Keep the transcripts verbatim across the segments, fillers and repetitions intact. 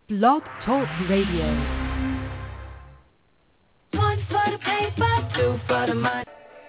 Blog Talk Radio. One for the paper, two for the money.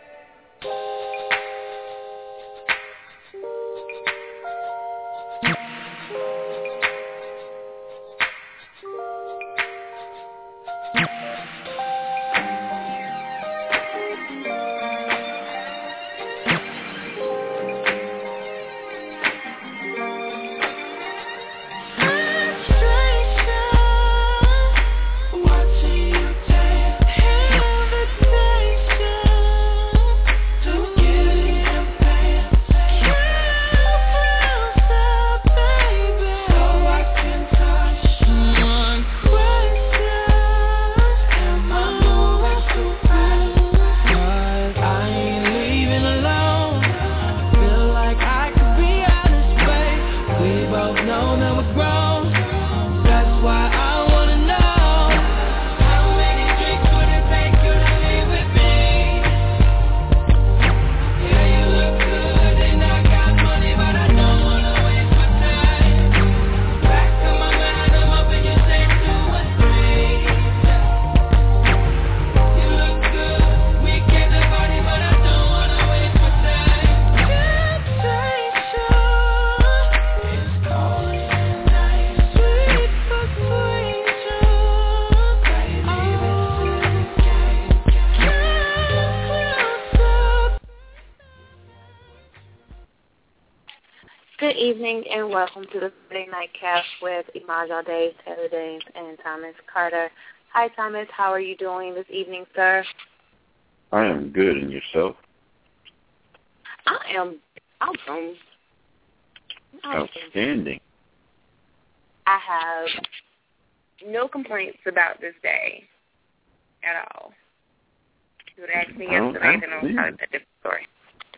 Good evening and welcome to the Friday Night Cast with Imaj Day, Taylor Danes, and Thomas Carter. Hi, Thomas. How are you doing this evening, sir? I am good. And yourself? I am awesome. Outstanding. I have no complaints about this day at all. If you would ask me yesterday, then I would have a different story.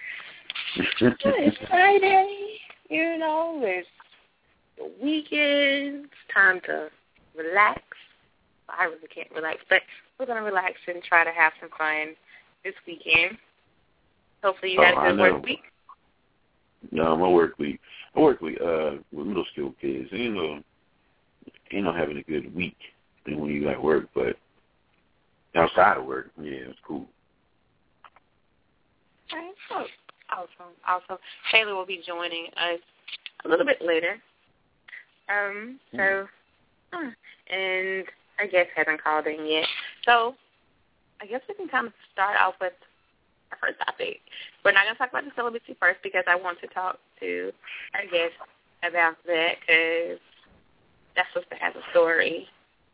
It's Friday. You know, it's the weekend. It's time to relax. I really can't relax, but we're going to relax and try to have some fun this weekend. Hopefully you had oh, a good work week. No, my work week. My work week uh, with middle school kids. You know, ain't no having a good week when you at work, but outside of work, yeah, it's cool. All right, so. Awesome, awesome. Taylor will be joining us a little bit later. Um, so, huh, and I guess hasn't called in yet. So, I guess we can kind of start off with our first topic. We're not going to talk about the celibacy first because I want to talk to our guest about that because that's supposed to have a story,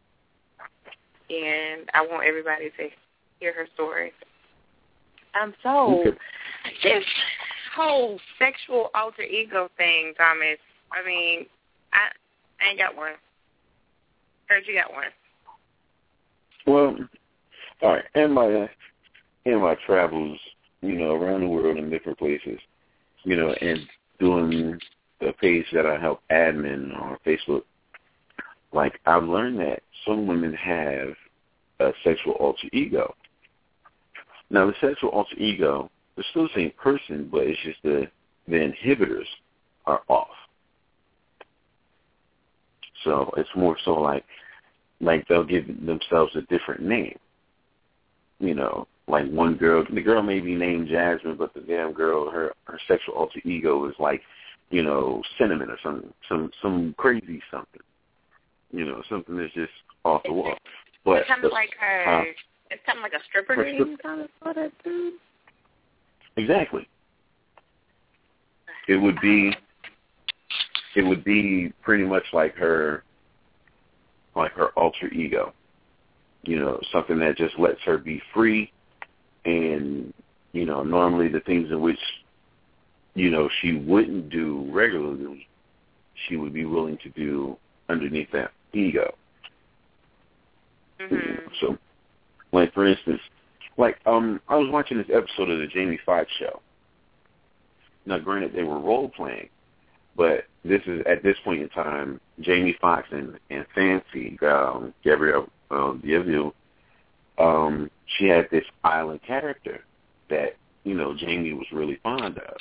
and I want everybody to hear her story. Um, so, okay. This whole sexual alter ego thing, Thomas, I mean, I, I ain't got one. Heard you got one. Well, all right, in my, in my travels, you know, around the world in different places, you know, and doing the page that I help admin on Facebook, like, I've learned that some women have a sexual alter ego. Now, the sexual alter ego, they're still the same person, but it's just the the inhibitors are off. So it's more so like like they'll give themselves a different name. You know, like one girl, the girl may be named Jasmine, but the damn girl, her her sexual alter ego is like, you know, Cinnamon or something, some some crazy something. You know, something that's just off the wall. But it's kind of like her. Uh, it's kind of like a stripper her name, kind of sort of too. Exactly. It would be it would be pretty much like her like her alter ego. You know, something that just lets her be free and, you know, normally the things in which, you know, she wouldn't do regularly, she would be willing to do underneath that ego. Mm-hmm. You know, so like for instance, Like, um, I was watching this episode of the Jamie Foxx show. Now, granted, they were role-playing, but this is, at this point in time, Jamie Foxx and, and Fancy, um, Gabrielle um, Deville, um, she had this island character that, you know, Jamie was really fond of.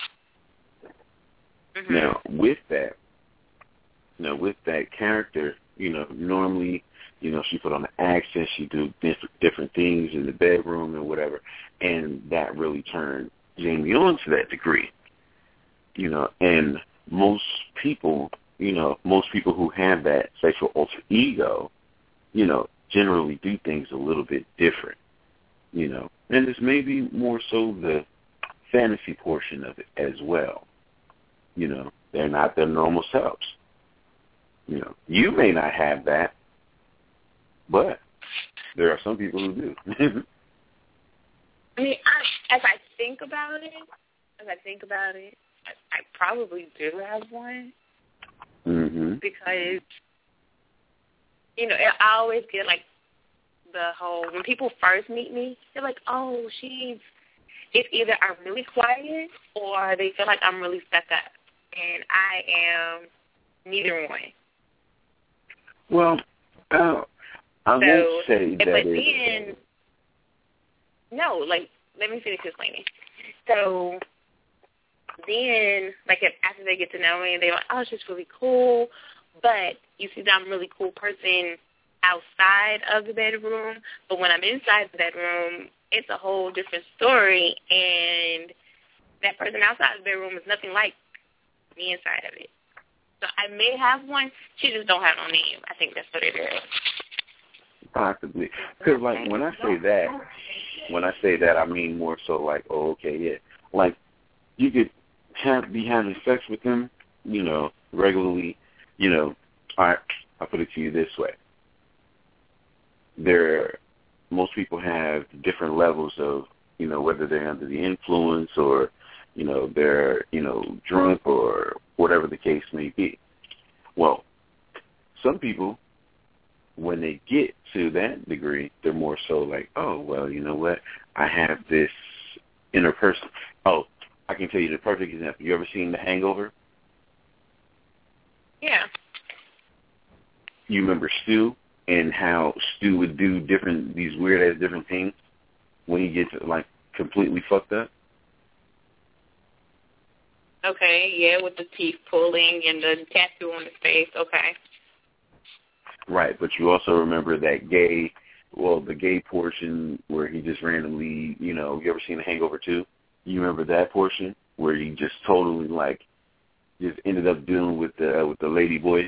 Mm-hmm. Now, with that, you know, with that character, You know, normally, you know, she put on the accent, she do different different things in the bedroom and whatever, and that really turned Jamie on to that degree. You know, and most people, you know, most people who have that sexual alter ego, you know, generally do things a little bit different. You know, and it's maybe more so the fantasy portion of it as well. You know, they're not their normal selves. You know, you may not have that, but there are some people who do. I mean, I, as I think about it, as I think about it, I, I probably do have one. Mm-hmm. Because, you know, I always get, like, the whole, when people first meet me, they're like, oh, she's, it's either I'm really quiet or they feel like I'm really stuck up. And I am neither one. Well, uh, I so, won't say that but it then, no, like, let me finish explaining. So then, like, if, after they get to know me, they're like, oh, she's really cool. But you see that I'm a really cool person outside of the bedroom. But when I'm inside the bedroom, it's a whole different story. And that person outside the bedroom is nothing like the inside of it. So I may have one. She just don't have no name. I think that's what it is. Possibly. Because, like, when I say that, when I say that, I mean more so like, oh, okay, yeah. Like, you could have be having sex with them, you know, regularly, you know. All right, I'll put it to you this way. There, most people have different levels of, you know, whether they're under the influence or, you know, they're, you know, drunk or whatever the case may be. Well, some people, when they get to that degree, they're more so like, oh, well, you know what? I have this inner person. Oh, I can tell you the perfect example. You ever seen The Hangover? Yeah. You remember Stu and how Stu would do different, these weird-ass different things when he gets, like, completely fucked up? Okay, yeah, with the teeth pulling and the tattoo on his face, okay. Right, but you also remember that gay, well, the gay portion where he just randomly, you know, you ever seen The Hangover two? You remember that portion where he just totally, like, just ended up dealing with the, uh, with the lady boy?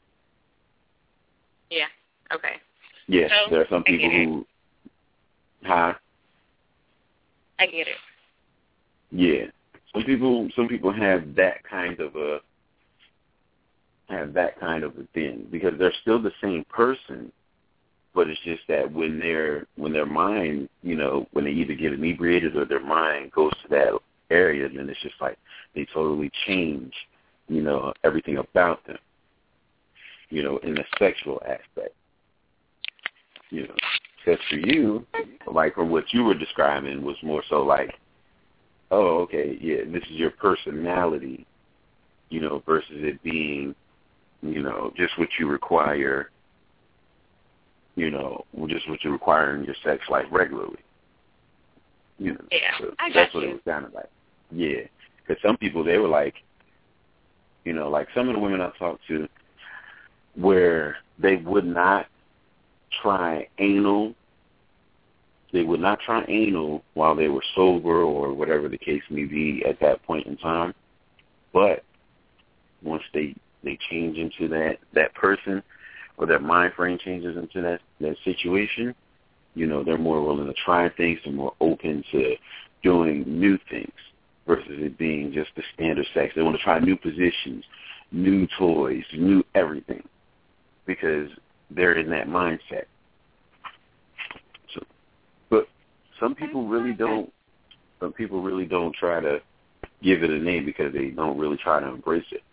Yeah, okay. Yes, so, there are some people who, huh? I get it. Yeah. Some people, some people have that kind of a, have that kind of a thing because they're still the same person, but it's just that when their when their mind, you know, when they either get inebriated or their mind goes to that area, then it's just like they totally change, you know, everything about them, you know, in the sexual aspect, you know. Because for you, like from what you were describing, was more so like, oh, okay, yeah, this is your personality, you know, versus it being, you know, just what you require, you know, just what you require in your sex life regularly. You know, yeah, so I got that's what you. it was sounding like. Yeah, because some people, they were like, you know, like some of the women I talked to where they would not try anal, they would not try anal while they were sober or whatever the case may be at that point in time. But once they, they change into that, that person or their mind frame changes into that, that situation, you know, they're more willing to try things and more open to doing new things versus it being just the standard sex. They want to try new positions, new toys, new everything because they're in that mindset. So, but some people really don't, some people really don't try to give it a name because they don't really try to embrace it.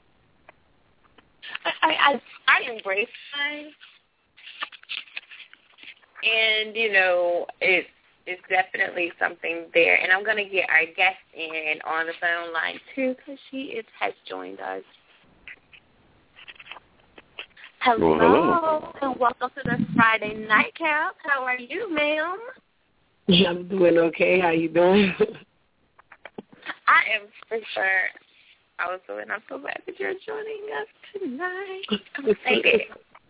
I I, I embrace mine, and you know it's it's definitely something there. And I'm gonna get our guest in on the phone line too because she is has joined us. Hello, Well, hello, and welcome to the Friday Nightcap. How are you, ma'am? I'm doing okay. How you doing? I am for sure also, and I'm so glad that you're joining us tonight. I'm excited.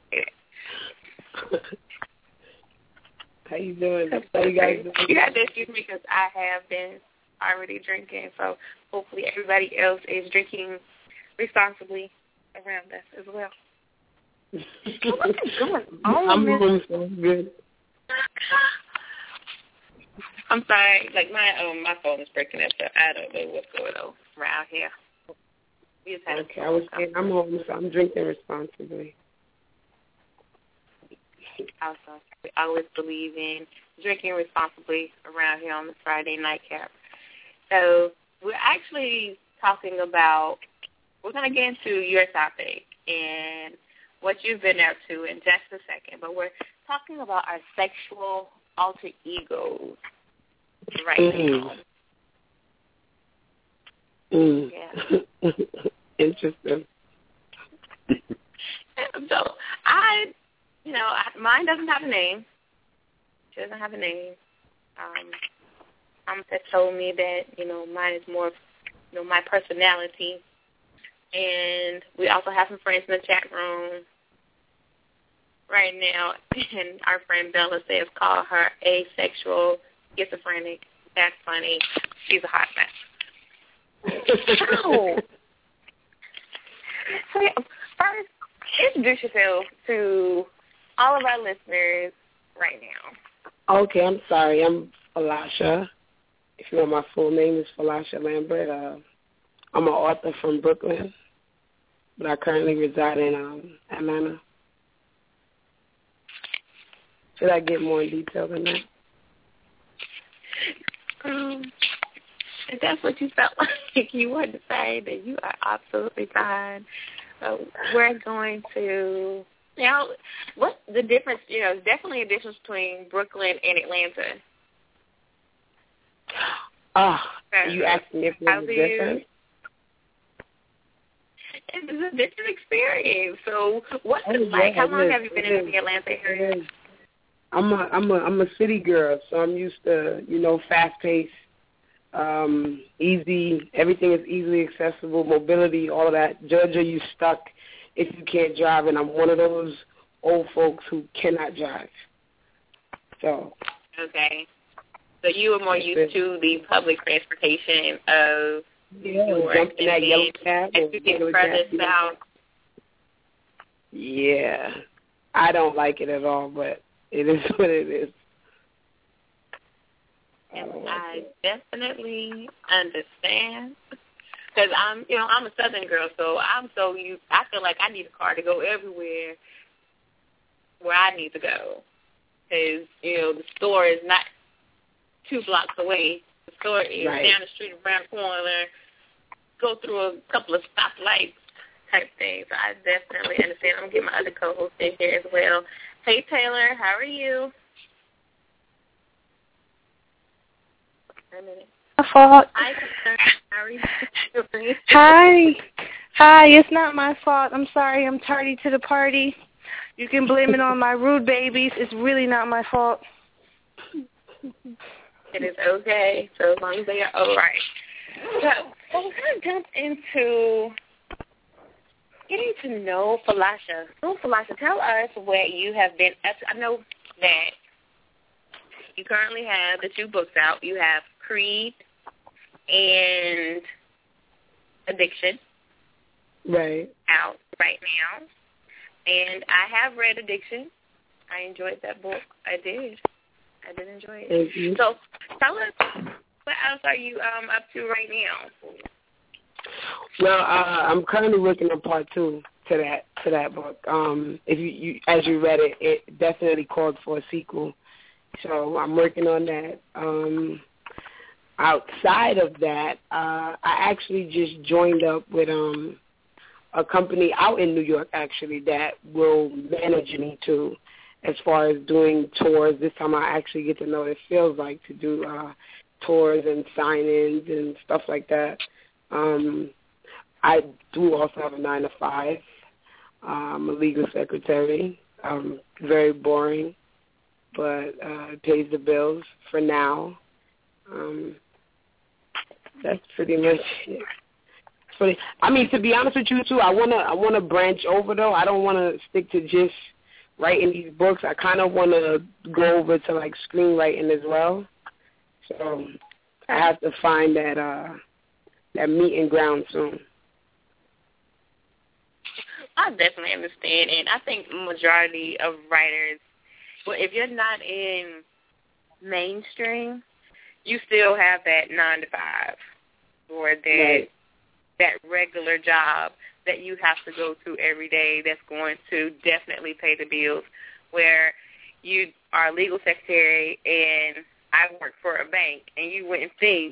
doing? How you guys doing? You have to excuse me because I have been already drinking. So hopefully everybody else is drinking responsibly around us as well. So what is going on? I'm doing so good. I'm sorry. Like my um my phone is breaking up, so I don't know what's going on around here. Okay, I was saying I'm home, so I'm drinking responsibly. Also, we always believe in drinking responsibly around here on the Friday nightcap. So we're actually talking about, we're going to get into your topic and what you've been up to in just a second, but we're talking about our sexual alter egos right mm. now. Mm. Yeah. Interesting. So I, you know, I, mine doesn't have a name. She doesn't have a name. Um, Thomas had told me that, you know, mine is more, you know, my personality. And we also have some friends in the chat room right now. And our friend Bella says call her asexual schizophrenic. That's funny. She's a hot mess. So, so yeah, first, introduce yourself to all of our listeners right now. Okay, I'm sorry. I'm Falasha. If you know my full name is Falasha Lambert. Uh, I'm an author from Brooklyn, but I currently reside in um, Atlanta. Should I get more in detail than that? Um, if that's what you felt like you wanted to say, then you are absolutely fine. Uh, we're going to, you know, what's the difference? You know, there's definitely a difference between Brooklyn and Atlanta. Oh, uh, you asked me if there's a difference? It's a different experience. So what's oh, it like? Yeah, How long is, have you been in the Atlanta area? I'm a I'm a I'm a city girl, so I'm used to, you know, fast paced, um, easy. Everything is easily accessible, mobility, all of that. Georgia, you stuck if you can't drive, and I'm one of those old folks who cannot drive. So. Okay. So you were more used to the public transportation of yeah, New York, jumping and that then yellow cab. as you get further south. Yeah, I don't like it at all, but it is what it is. And I, like I it. definitely understand, because I'm, you know, I'm a Southern girl, so I'm so used. I feel like I need a car to go everywhere where I need to go, because you know the store is not two blocks away. The store is right. down the street, around the corner. Go through a couple of stoplights type things. So I definitely understand. I'm gonna get my other co-host in here as well. Hey Taylor, how are you? A minute. My fault. Hi, Taylor. How are you? Hi. Hi, it's not my fault. I'm sorry. I'm tardy to the party. You can blame it on my rude babies. It's really not my fault. It is okay, so as long as they are all right. So, so we're going to jump into getting to know Falasha. So, Falasha, tell us what you have been up to. I know that you currently have the two books out. You have Creed and Addiction right out right now. And I have read Addiction. I enjoyed that book. I did. I did enjoy it. Thank you. So tell us, what else are you um, up to right now? Well, uh, I'm currently working on part two to that to that book. Um, if you, you as you read it, it definitely called for a sequel. So I'm working on that. Um, outside of that, uh, I actually just joined up with um, a company out in New York, actually, that will manage me too. As far as doing tours, this time I actually get to know what it feels like to do uh, tours and sign-ins and stuff like that. Um, I do also have a nine to five. I'm a legal secretary. Um, very boring, but uh, it pays the bills for now. Um, that's pretty much it. Pretty, I mean, to be honest with you too, I wanna I wanna branch over though. I don't wanna stick to just writing these books, I kind of want to go over to, like, screenwriting as well. So I have to find that uh, that meeting ground soon. I definitely understand, and I think majority of writers, well, if you're not in mainstream, you still have that nine to five or that right. that regular job that you have to go to every day that's going to definitely pay the bills, where you are a legal secretary and I work for a bank, and you wouldn't think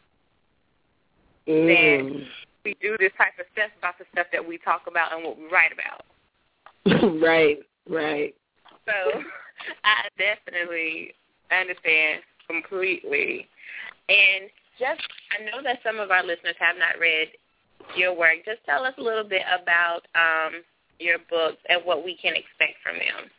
mm. that we do this type of stuff about the stuff that we talk about and what we write about. right, right. So I definitely understand completely. And just, I know that some of our listeners have not read your work. Just tell us a little bit about um, your books and what we can expect from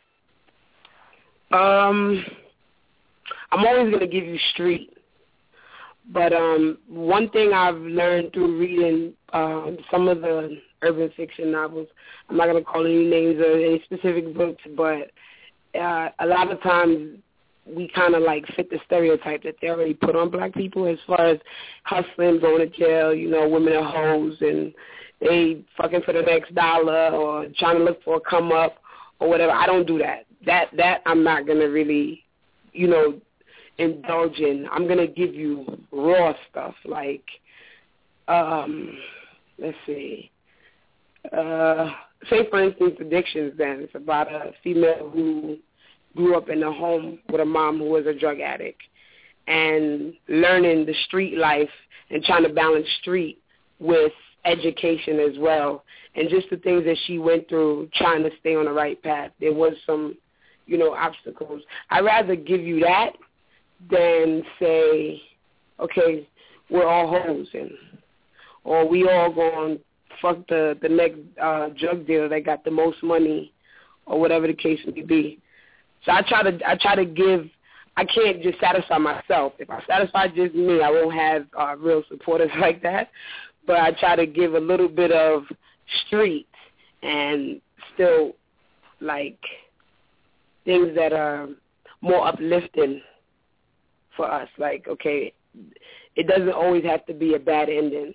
them. Um, I'm always going to give you street. But um, one thing I've learned through reading um, some of the urban fiction novels, I'm not going to call any names or any specific books, but uh, a lot of times we kind of like fit the stereotype that they already put on black people as far as hustling, going to jail, you know, women are hoes and they fucking for the next dollar or trying to look for a come up or whatever. I don't do that. That that I'm not going to really, you know, indulge in. I'm going to give you raw stuff like, um, let's see, uh, say for instance, Addictions then. It's about a female who grew up in a home with a mom who was a drug addict and learning the street life and trying to balance street with education as well, and just the things that she went through trying to stay on the right path. There was some, you know, obstacles. I'd rather give you that than say, okay, we're all hoes and or we all going to fuck the, the next uh, drug dealer that got the most money or whatever the case may be. So I try to I try to give. I can't just satisfy myself. If I satisfy just me, I won't have uh, real supporters like that. But I try to give a little bit of street and still like things that are more uplifting for us. Like, okay, it doesn't always have to be a bad ending.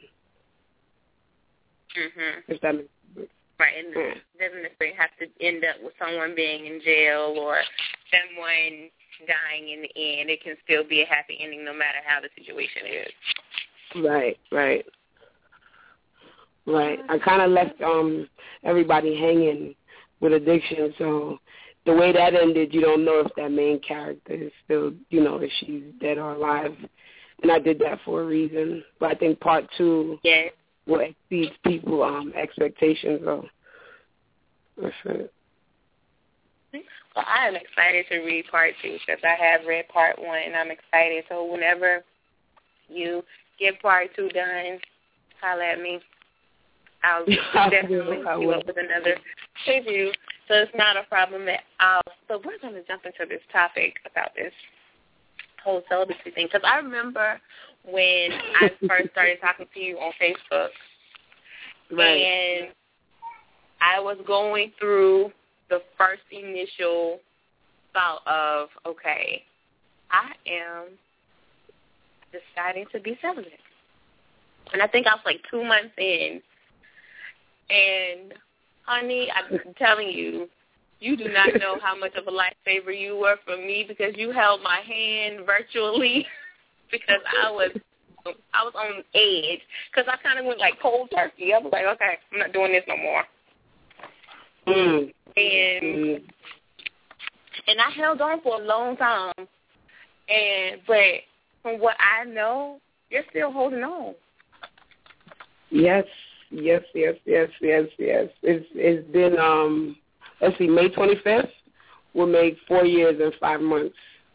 Mm-hmm. If that makes sense. Right, and it doesn't necessarily have to end up with someone being in jail or someone dying in the end. It can still be a happy ending no matter how the situation is. Right, right. Right. I kind of left um everybody hanging with Addiction, so the way that ended, you don't know if that main character is still, you know, if she's dead or alive. And I did that for a reason. But I think part two... Yeah. What exceeds people um, expectations of. That's it. Well, I am excited to read part two because I have read part one, and I'm excited. So whenever you get part two done, holler at me. I'll definitely hook you up with another preview. So it's not a problem at all. So we're going to jump into this topic about this whole celibacy thing because I remember when I first started talking to you on Facebook, right. and I was going through the first initial thought of, okay, I am deciding to be celibate. And I think I was like two months in, and honey, I'm telling you, you do not know how much of a lifesaver you were for me because you held my hand virtually because I was I was on edge because I kind of went like cold turkey. I was like, okay, I'm not doing this no more. Mm. And mm. and I held on for a long time. And but from what I know, you're still holding on. Yes, yes, yes, yes, yes, yes. It's it's been um. Let's see, May twenty-fifth will make four years and five months.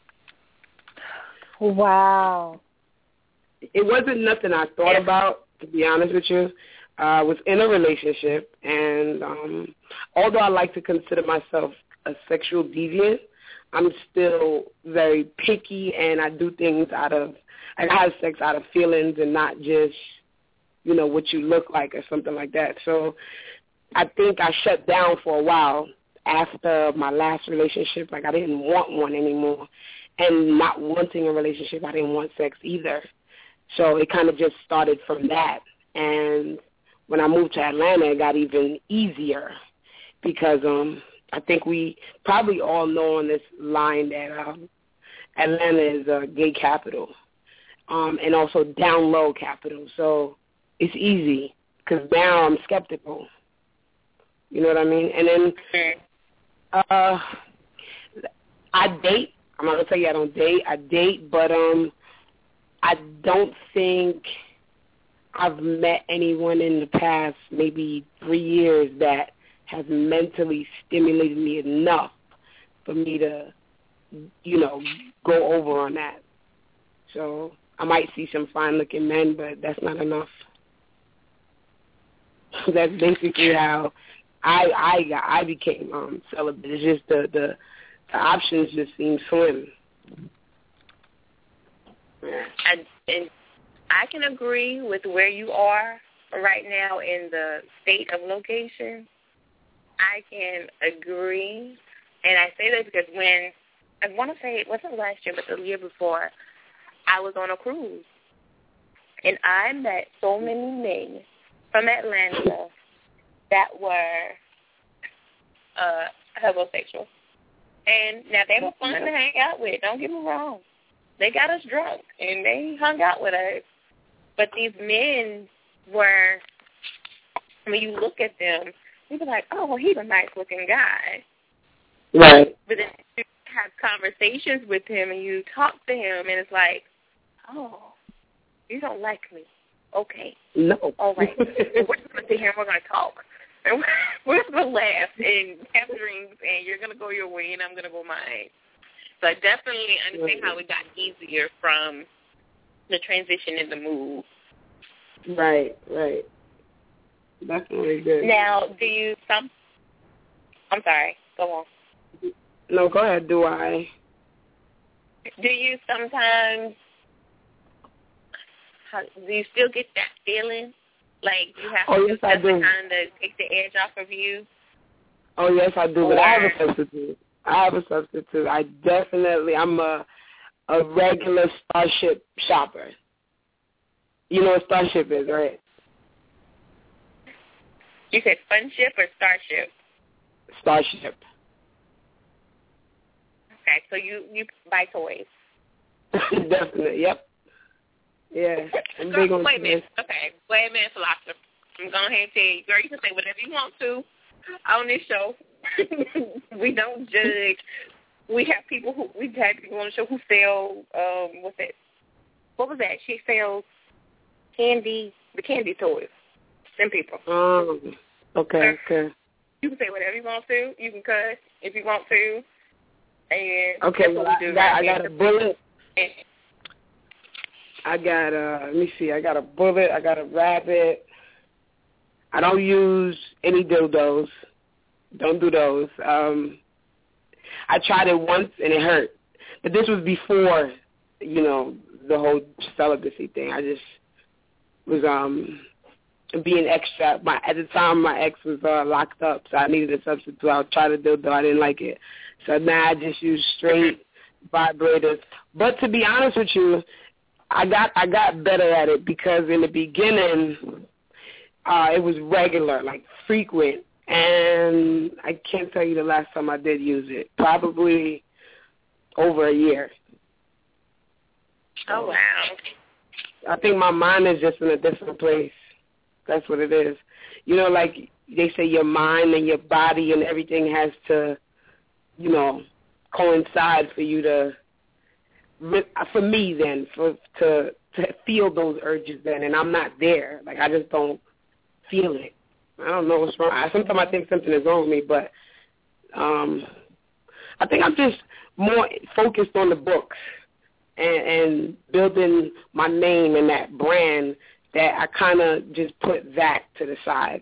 Wow. It wasn't nothing I thought about, to be honest with you. Uh, I was in a relationship, and um, although I like to consider myself a sexual deviant, I'm still very picky, and I do things out of, I have sex out of feelings and not just, you know, what you look like or something like that. So I think I shut down for a while after my last relationship. Like, I didn't want one anymore. And not wanting a relationship, I didn't want sex either. So it kind of just started from that. And when I moved to Atlanta, it got even easier because um, I think we probably all know on this line that um, Atlanta is a gay capital um, and also down low capital. So it's easy because now I'm skeptical. You know what I mean? And then uh, I date. I'm not going to tell you I don't date. I date, but um, I don't think I've met anyone in the past maybe three years that has mentally stimulated me enough for me to, you know, go over on that. So I might see some fine-looking men, but that's not enough. That's basically how I I got, I became um, celibate. It's just the, the the options just seem slim. And, and I can agree with where you are right now in the state of location. I can agree, and I say that because when I want to say it wasn't last year, but the year before, I was on a cruise, and I met so many men from Atlanta that were uh, homosexual. And now they were fun to hang out with. Don't get me wrong. They got us drunk, and they hung out with us. But these men were, when you look at them, you be like, oh, well, he's a nice-looking guy. Right. But then you have conversations with him, and you talk to him, and it's like, oh, you don't like me. Okay. No. All right. We're going to sit here, and we're going to talk. And we're going to laugh and have drinks, and you're going to go your way, and I'm going to go mine. So I definitely understand how it got easier from the transition in the move. Right, right. Definitely good. Now, do you some? I'm sorry. Go on. No, go ahead. Do I? Do you sometimes? How, do you still get that feeling like you have oh, to yes, I do. kind of take the edge off of you? Oh yes, I do. Or, but I have a substitute. I have a substitute. I definitely. I'm a a regular Starship shopper. You know what Starship is, right? You said Funship or Starship? Starship. Okay, so you, you buy toys. Definitely, yep. Yeah, I'm girl, big on wait a minute. toys. Okay, wait a minute, philosopher. I'm going ahead and tell you, girl, you can say whatever you want to on this show. We don't judge. We have people who, we've had people on the show who sell, um, what's that? What was that? She sells candy, the candy toys. Them people. Um, okay, okay. You can say whatever you want to. You can cuss if you want to. And okay, that's well, what we I, do got, right I here. got a bullet. I got, uh, let me see, I got a bullet, I got a rabbit. I don't use any dildos. Don't do those. Um, I tried it once and it hurt. But this was before, you know, the whole celibacy thing. I just was um being extra. My, at the time, my ex was uh, locked up, so I needed a substitute. I tried a dildo. I didn't like it. So now I just use straight vibrators. But to be honest with you, I got I got better at it because in the beginning, uh, it was regular, like frequent. And I can't tell you the last time I did use it. Probably over a year. Oh, wow. I think my mind is just in a different place. That's what it is. You know, like they say your mind and your body and everything has to, you know, coincide for you to, for me then, for to, to feel those urges then. And I'm not there. Like, I just don't feel it. I don't know what's wrong. I, sometimes I think something is wrong with me, but um, I think I'm just more focused on the books and, and building my name and that brand that I kind of just put that to the side.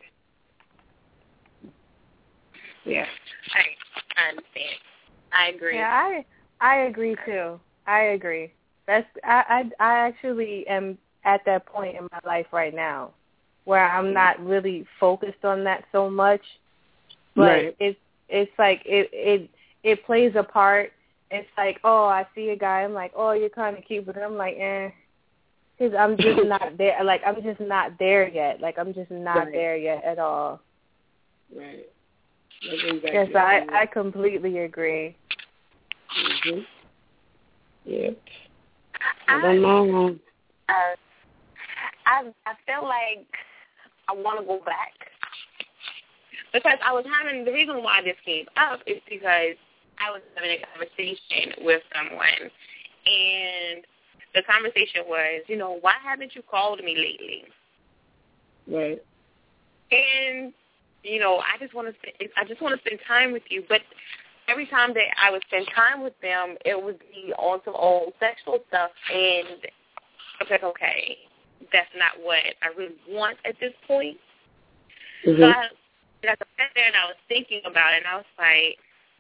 Yeah. I, I understand. I agree. Yeah, I I agree too. I agree. That's I, I I actually am at that point in my life right now where I'm not really focused on that so much, but right. it's it's like it it it plays a part. It's like, oh, I see a guy, I'm like, oh, you're kind of cute, but I'm like, eh, because I'm just not there. Like, I'm just not there yet. Like, I'm just not right. there yet at all. Right. Exactly yes, I, I completely agree. Mm-hmm. Yep. I, I don't know. Uh, I I feel like I want to go back because I was having the reason why this came up is because I was having a conversation with someone, and the conversation was, you know, why haven't you called me lately? Right. And you know, I just want to spend, I just want to spend time with you, but every time that I would spend time with them, it would be on some old sexual stuff, and I was like, okay, that's not what I really want at this point. Mm-hmm. So I, I sat there and I was thinking about it, and I was like,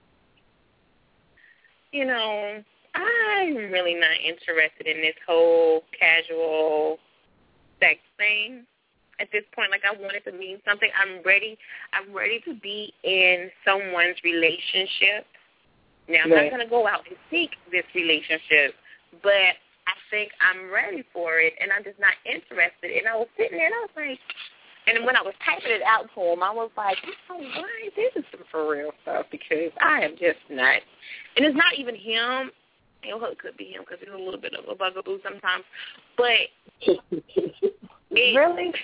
you know, I'm really not interested in this whole casual sex thing at this point. Like, I want it to mean something. I'm ready. I'm ready to be in someone's relationship. Now, I'm right. not going to go out and seek this relationship, but I think I'm ready for it, and I'm just not interested. And I was sitting there, and I was like, and when I was typing it out to him, I was like, oh, why? This is some for real stuff because I am just not. And it's not even him. You know, it could be him because he's a little bit of a bugaboo sometimes. But it, really?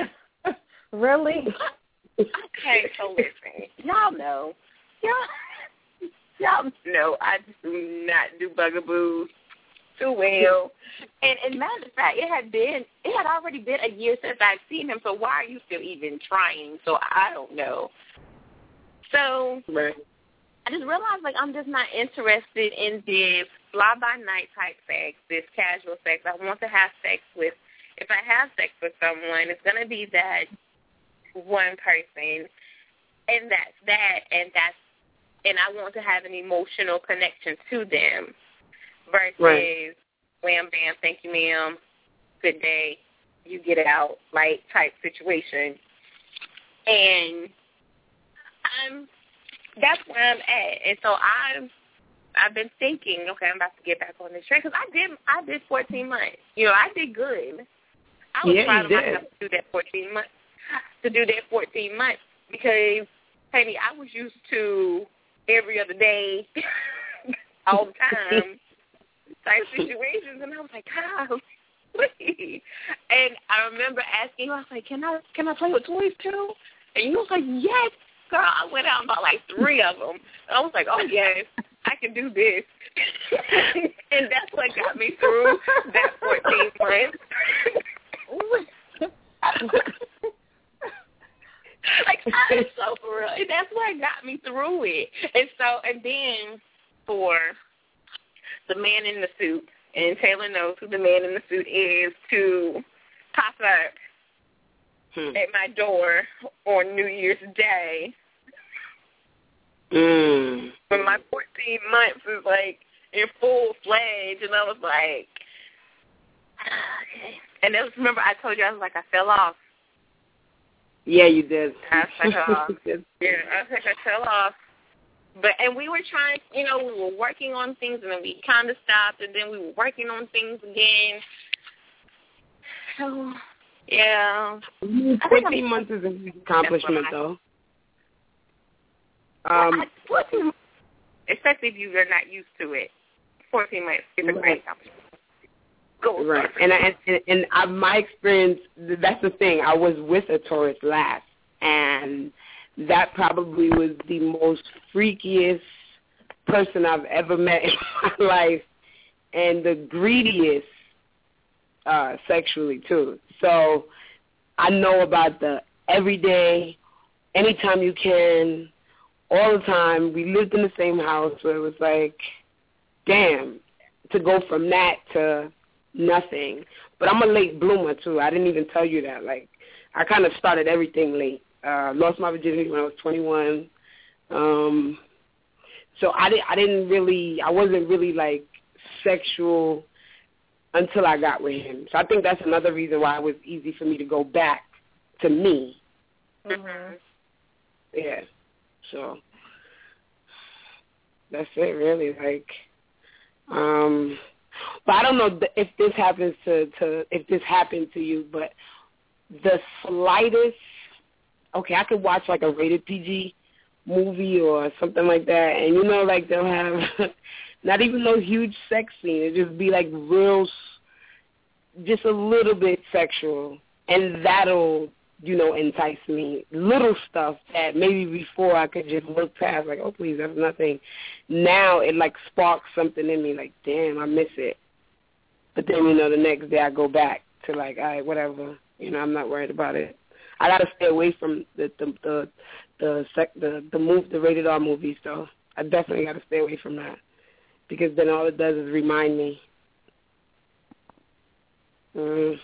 really? Okay, so listen. Y'all know. Y'all, y'all know I do not do bugaboos too well. And, and matter of fact, it had been, it had already been a year since I'd seen him, so why are you still even trying? So I don't know. So right. I just realized, like, I'm just not interested in this fly-by-night type sex, this casual sex. I want to have sex with, if I have sex with someone, it's going to be that one person, and that's that, and that's, and I want to have an emotional connection to them versus right. wham, bam, thank you, ma'am, good day, you get out, like, type situation. And I'm, that's where I'm at. And so I've, I've been thinking, okay, I'm about to get back on this train because I did, I did fourteen months. You know, I did good. I was yeah, proud of did. myself to do that fourteen months, to do that fourteen months because, honey, I was used to every other day, all the time type situations, and I was like, God, please. And I remember asking you, I was like, can I, can I play with toys too? And you was like, yes. Girl, I went out and bought like three of them. And I was like, oh, yes, I can do this. And that's what got me through that fourteen months. Like, I'm so for real. And that's what got me through it. And so, and then for the man in the suit, and Taylor knows who the man in the suit is, to pop up hmm. at my door on New Year's Day. Mm. When my fourteen months is like in full fledged, and I was like, okay. And then remember I told you I was like I fell off. Yeah, you did. I fell off. Yeah, I think I fell off. But and we were trying, you know, we were working on things, and then we kind of stopped, and then we were working on things again. So yeah, fourteen months is an accomplishment, though. Um, I, fourteen, especially if you are not used to it. fourteen months is a great accomplishment. Go. Right. And, I, and, and I, my experience, that's the thing. I was with a Taurus last, and that probably was the most freakiest person I've ever met in my life, and the greediest uh, sexually, too. So I know about the everyday, anytime you can, all the time. We lived in the same house where it was like, damn, to go from that to nothing. But I'm a late bloomer, too. I didn't even tell you that. Like, I kind of started everything late. Uh, lost my virginity when I was twenty-one. Um, so I, di- I didn't really, I wasn't really, like, sexual until I got with him. So I think that's another reason why it was easy for me to go back to me. Mm-hmm. Yeah. So That's it, really. Like, um, but I don't know if this happens to, to if this happened to you, but the slightest, okay, I could watch like a rated P G movie or something like that, and you know, like they'll have not even no huge sex scene. It just be like real, just a little bit sexual, and that'll, you know, entice me. Little stuff that maybe before I could just look past, like, oh, please, that's nothing. Now it, like, sparks something in me, like, damn, I miss it. But then, you know, the next day I go back to, like, all right, whatever. You know, I'm not worried about it. I got to stay away from the the the the, sec, the, the, move, the rated R movies, though. I definitely got to stay away from that because then all it does is remind me. Mm.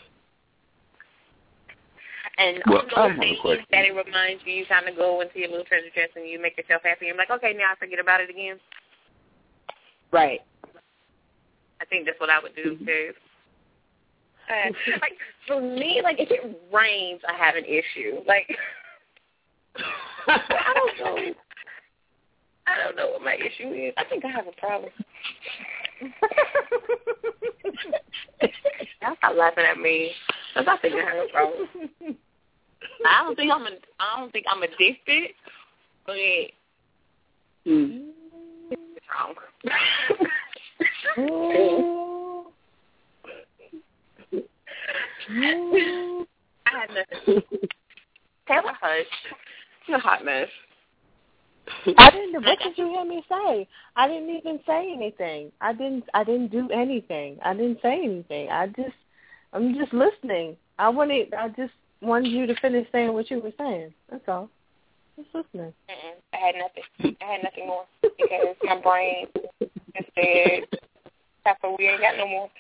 And well, all those things that it reminds you, you kind of go into your little treasure chest and you make yourself happy. You're like, okay, now I forget about it again. Right. I think that's what I would do, too. Uh, like, for me, like, if it rains, I have an issue. Like, I don't know. I don't know what my issue is. I think I have a problem. Y'all stop laughing at me, because I think I have a problem. I don't think I'm a, I don't think I'm addicted, but mm. it's wrong. I had nothing. Taylor, hush. You're a hot mess. I didn't. What did you hear me say? I didn't even say anything. I didn't. I didn't do anything. I didn't say anything. I just. I'm just listening. I wanted. I just wanted you to finish saying what you were saying. That's all. Just listening. Mm-mm. I had nothing. I had nothing more because my brain just said, "Papa, we ain't got no more."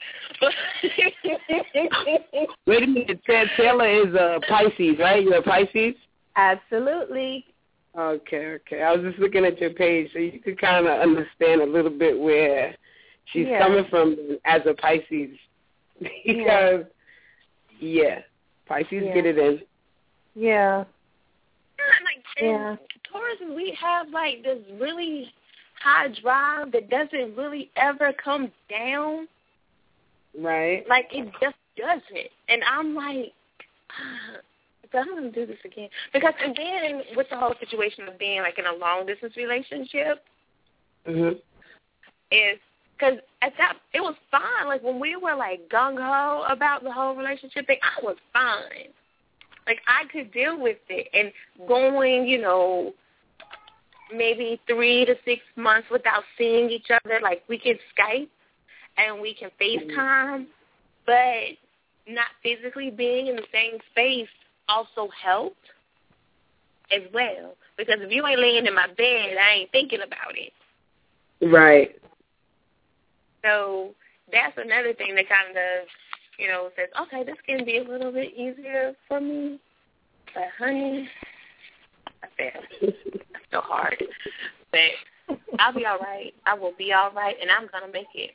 Wait a minute. Taylor is a Pisces, right? You're a Pisces? Absolutely. Okay, okay. I was just looking at your page, so you could kind of understand a little bit where she's yeah. coming from as a Pisces. Because, yeah, yeah Pisces yeah. get it in. Yeah. Like, yeah. Taurus, we have, like, this really high drive that doesn't really ever come down. Right. Like, it just doesn't. And I'm like... So I'm going to do this again. Because, and then with the whole situation of being, like, in a long-distance relationship, mm-hmm. is because at that, it was fine. Like, when we were, like, gung-ho about the whole relationship thing, I was fine. Like, I could deal with it. And going, you know, maybe three to six months without seeing each other, like, we can Skype and we can FaceTime, but not physically being in the same space also helped as well. Because if you ain't laying in my bed, I ain't thinking about it. Right. So that's another thing that kind of, you know, says, okay, this can be a little bit easier for me. But, honey, I said, it's still hard. But I'll be all right. I will be all right, and I'm going to make it.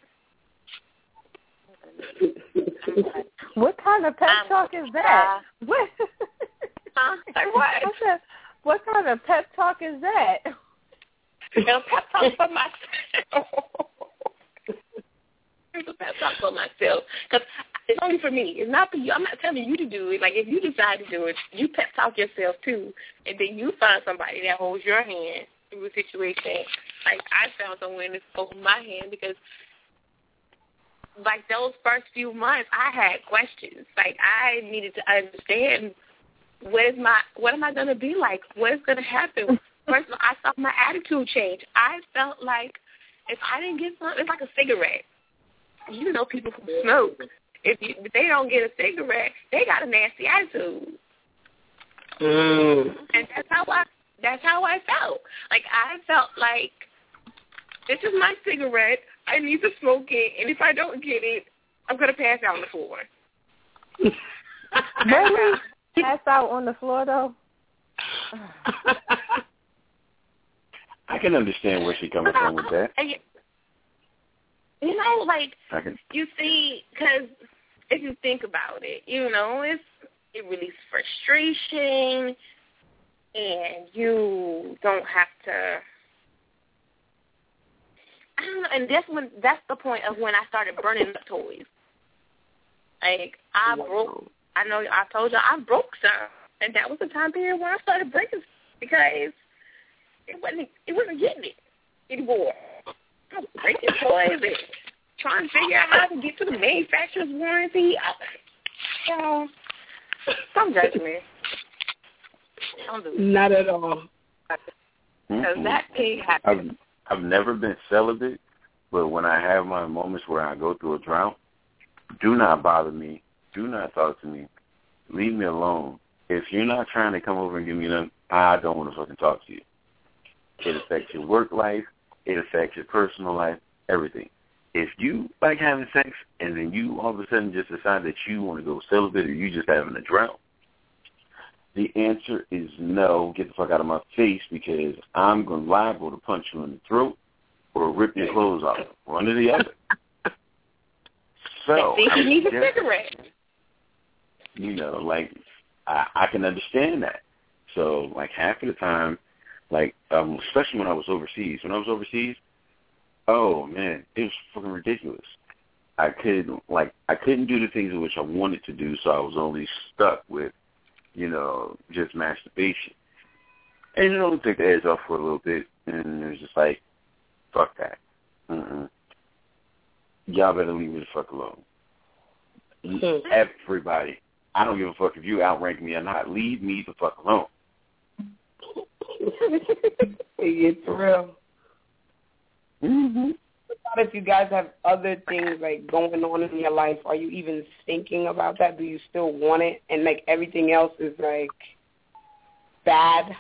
What kind of pep I'm talk is that? Uh, what? Huh? Like what? I said, what kind of pep talk is that? You know, pep talk for myself. It's a pep talk for myself. Because it's only for me. It's not for you. I'm not telling you to do it. Like, if you decide to do it, you pep talk yourself, too. And then you find somebody that holds your hand through a situation. Like, I found someone that's holding my hand because like those first few months, I had questions. Like I needed to understand what is my, what am I going to be like? What is going to happen? First of all, I saw my attitude change. I felt like if I didn't get some, it's like a cigarette. You know, people who smoke, if, you, if they don't get a cigarette, they got a nasty attitude. Mm. And that's how I, that's how I felt. Like I felt like this is my cigarette. I need to smoke it, and if I don't get it, I'm going to pass out on the floor. Really? Pass out on the floor, though? I can understand where she's coming from with that. You know, like, I can. you see, because if you think about it, you know, it's, it releases frustration, and you don't have to and that's when that's the point of when I started burning up toys. Like I broke. I know I told you I broke some, and that was the time period when I started breaking because it wasn't it wasn't getting it anymore. I was breaking toys and trying to figure out how to get to the manufacturer's warranty. I, you know, don't judge me. Don't do it. Not at all. Because that thing happened. I've, I've never been celibate, but when I have my moments where I go through a drought, do not bother me. Do not talk to me. Leave me alone. If you're not trying to come over and give me nothing, I don't want to fucking talk to you. It affects your work life. It affects your personal life, everything. If you like having sex and then you all of a sudden just decide that you want to go celibate or you just having a drought, the answer is no. Get the fuck out of my face because I'm going to liable to punch you in the throat or rip your clothes off. One or the other. So, see, I you mean, need a cigarette. You know, like, I, I can understand that. So, like, half of the time, like, um, especially when I was overseas. When I was overseas, oh, man, it was fucking ridiculous. I couldn't, like, I couldn't do the things in which I wanted to do, so I was only stuck with, you know, just masturbation. And, you know, take the edge off for a little bit, and it was just like, fuck that. Mm-mm. Y'all better leave me the fuck alone. Mm-hmm. Everybody. I don't give a fuck if you outrank me or not. Leave me the fuck alone. It's real. Mm-hmm. What if you guys have other things like going on in your life? Are you even thinking about that? Do you still want it? And like everything else is like bad?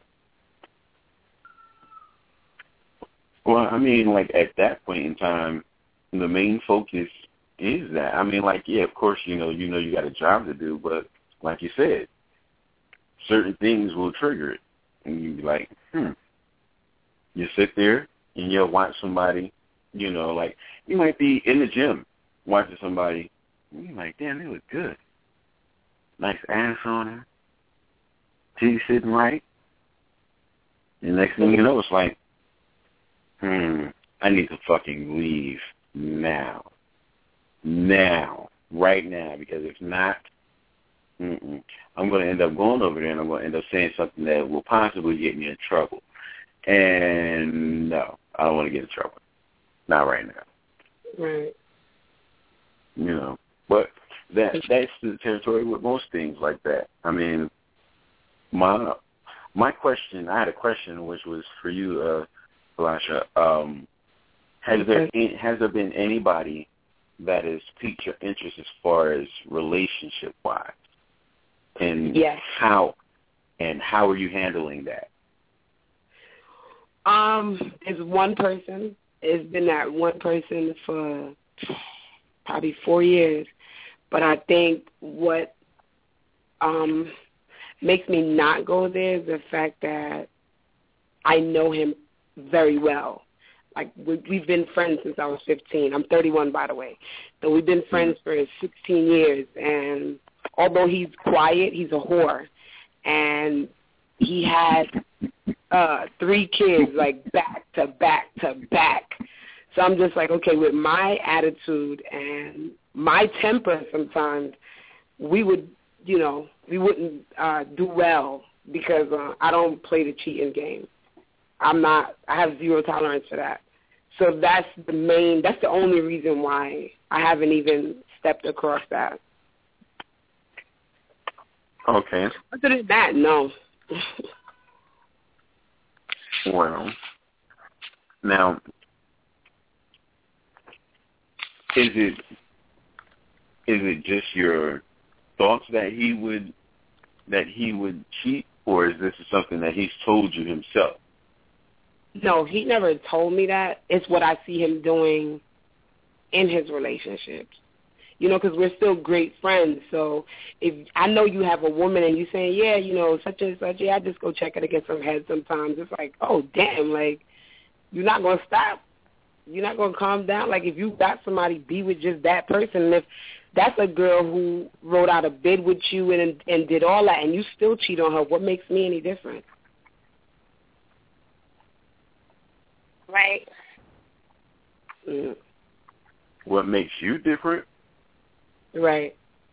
Well, I mean, like at that point in time, the main focus is that. I mean, like, yeah, of course, you know, you know, you got a job to do, but like you said, certain things will trigger it, and you be like, hmm. You sit there and you'll watch somebody, you know, like you might be in the gym watching somebody, and you're like, damn, they look good, nice ass on her, titty sitting right, and next thing you know, it's like, hmm, I need to fucking leave now. Now. Right now. Because if not, mm-mm, I'm going to end up going over there and I'm going to end up saying something that will possibly get me in trouble. And no, I don't want to get in trouble. Not right now. Right. You know, but that that's the territory with most things like that. I mean, my my question, I had a question which was for you, uh, Elisha. Um, has there has there been anybody that has piqued your interest as far as relationship wise, and yes. how and how are you handling that? Um, it's one person. It's been that one person for probably four years, but I think what um makes me not go there is the fact that I know him very well. Like, we, we've been friends since I was fifteen. I'm thirty-one, by the way. So we've been friends for sixteen years. And although he's quiet, he's a whore. And he had uh, three kids, like, back to back to back. So I'm just like, okay, with my attitude and my temper sometimes, we would, you know, we wouldn't uh, do well because uh, I don't play the cheating game. I'm not, I have zero tolerance for that. So that's the main, that's the only reason why I haven't even stepped across that. Okay. Other than that, no. Well, now, is it is it just your thoughts that he would that he would cheat, or is this something that he's told you himself? No, he never told me that. It's what I see him doing in his relationships. You know, because we're still great friends. So if I know you have a woman and you saying, yeah, you know, such and such, yeah, I just go check her to get some head sometimes. It's like, oh, damn, like, you're not going to stop. You're not going to calm down. Like, if you got somebody, be with just that person. And if that's a girl who wrote out a bid with you and and did all that and you still cheat on her, what makes me any different? Right. Mm. What makes you different? Right.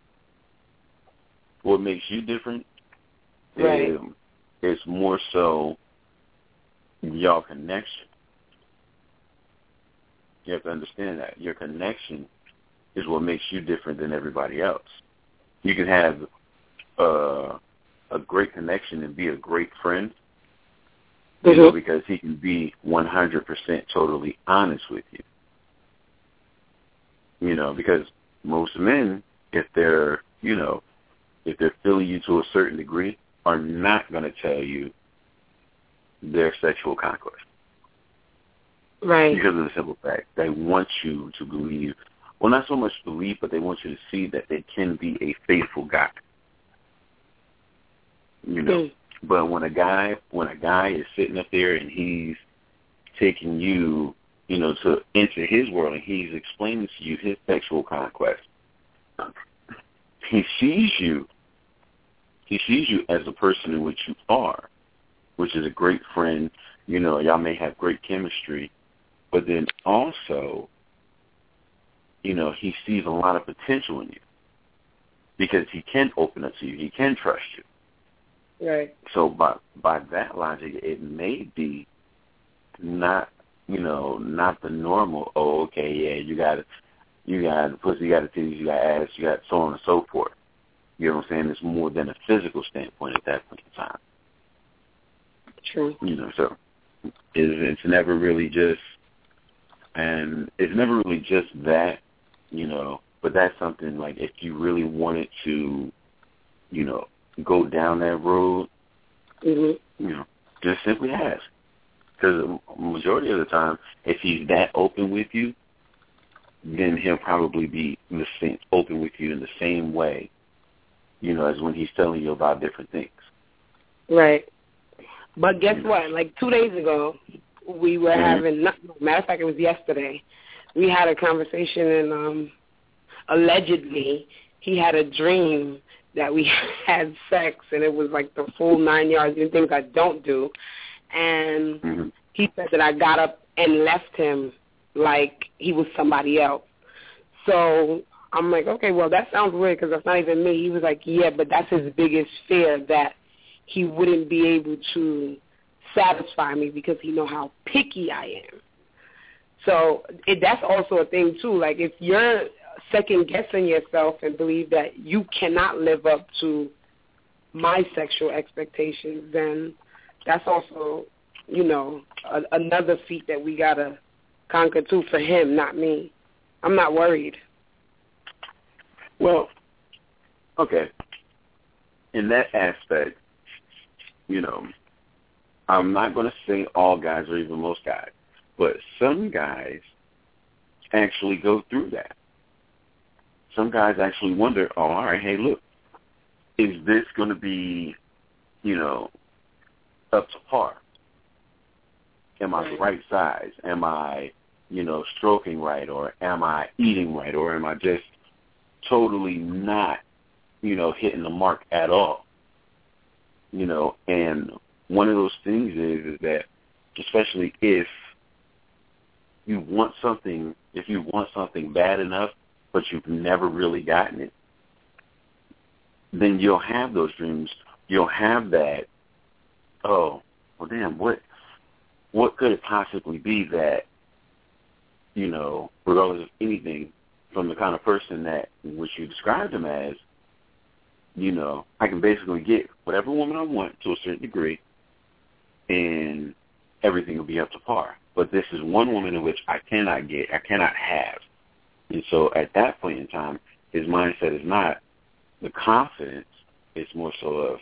What makes you different? Right. Is, is more so your connection. You have to understand that your connection is what makes you different than everybody else. You can have uh, a great connection and be a great friend, you mm-hmm. know, because he can be one hundred percent totally honest with you. You know, because most men, if they're, you know, if they're feeling you to a certain degree, are not going to tell you their sexual conquest. Right. Because of the simple fact they want you to believe, well, not so much believe, but they want you to see that they can be a faithful guy. You know, mm. But when a guy, when a guy is sitting up there and he's taking you, you know, to enter his world and he's explaining to you his sexual conquest, he sees you, he sees you as the person in which you are, which is a great friend. You know, y'all may have great chemistry, but then also, you know, he sees a lot of potential in you because he can open up to you. He can trust you. Right. So by by that logic, it may be not, you know, not the normal, oh, okay, yeah, you got you got pussy, you got titties, you got ass, you got so on and so forth. You know what I'm saying? It's more than a physical standpoint at that point in time. True. You know, so it's, it's never really just, and it's never really just that, you know, but that's something like if you really wanted to, you know, go down that road, mm-hmm. you know, just simply ask. Because the majority of the time, if he's that open with you, then he'll probably be the same, open with you in the same way, you know, as when he's telling you about different things. Right. But guess what? Like two days ago, we were mm-hmm. having, matter of fact, it was yesterday, we had a conversation and um, allegedly he had a dream that we had sex and it was like the full nine yards, even things I don't do. And mm-hmm. he said that I got up and left him like he was somebody else. So I'm like, okay, well, that sounds weird because that's not even me. He was like, yeah, but that's his biggest fear, that he wouldn't be able to satisfy me because he know how picky I am. So it, that's also a thing, too. Like, if you're second-guessing yourself and believe that you cannot live up to my sexual expectations, then that's also, you know, a, another feat that we got to conquer, too, for him, not me. I'm not worried. Well, okay. In that aspect, you know, I'm not going to say all guys or even most guys, but some guys actually go through that. Some guys actually wonder, oh, all right, hey, look, is this going to be, you know, up to par? Am I the right size? Am I, you know, stroking right? Or am I eating right? Or am I just totally not, you know, hitting the mark at all? You know, and one of those things is, is that especially if you want something, if you want something bad enough, but you've never really gotten it, then you'll have those dreams. You'll have that, oh, well, damn, what what could it possibly be that, you know, regardless of anything, from the kind of person that, which you described him as, you know, I can basically get whatever woman I want to a certain degree, and everything will be up to par. But this is one woman in which I cannot get, I cannot have. And so at that point in time, his mindset is not the confidence. It's more so of,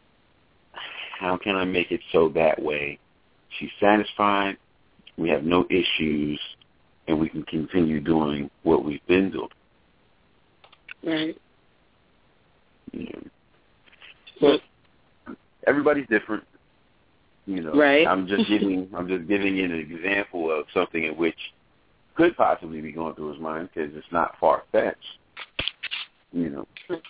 how can I make it so that way she's satisfied, we have no issues, and we can continue doing what we've been doing. Right. Yeah. So everybody's different. You know, right. I'm just giving I'm just giving you an example of something in which could possibly be going through his mind because it's not far fetched. You know,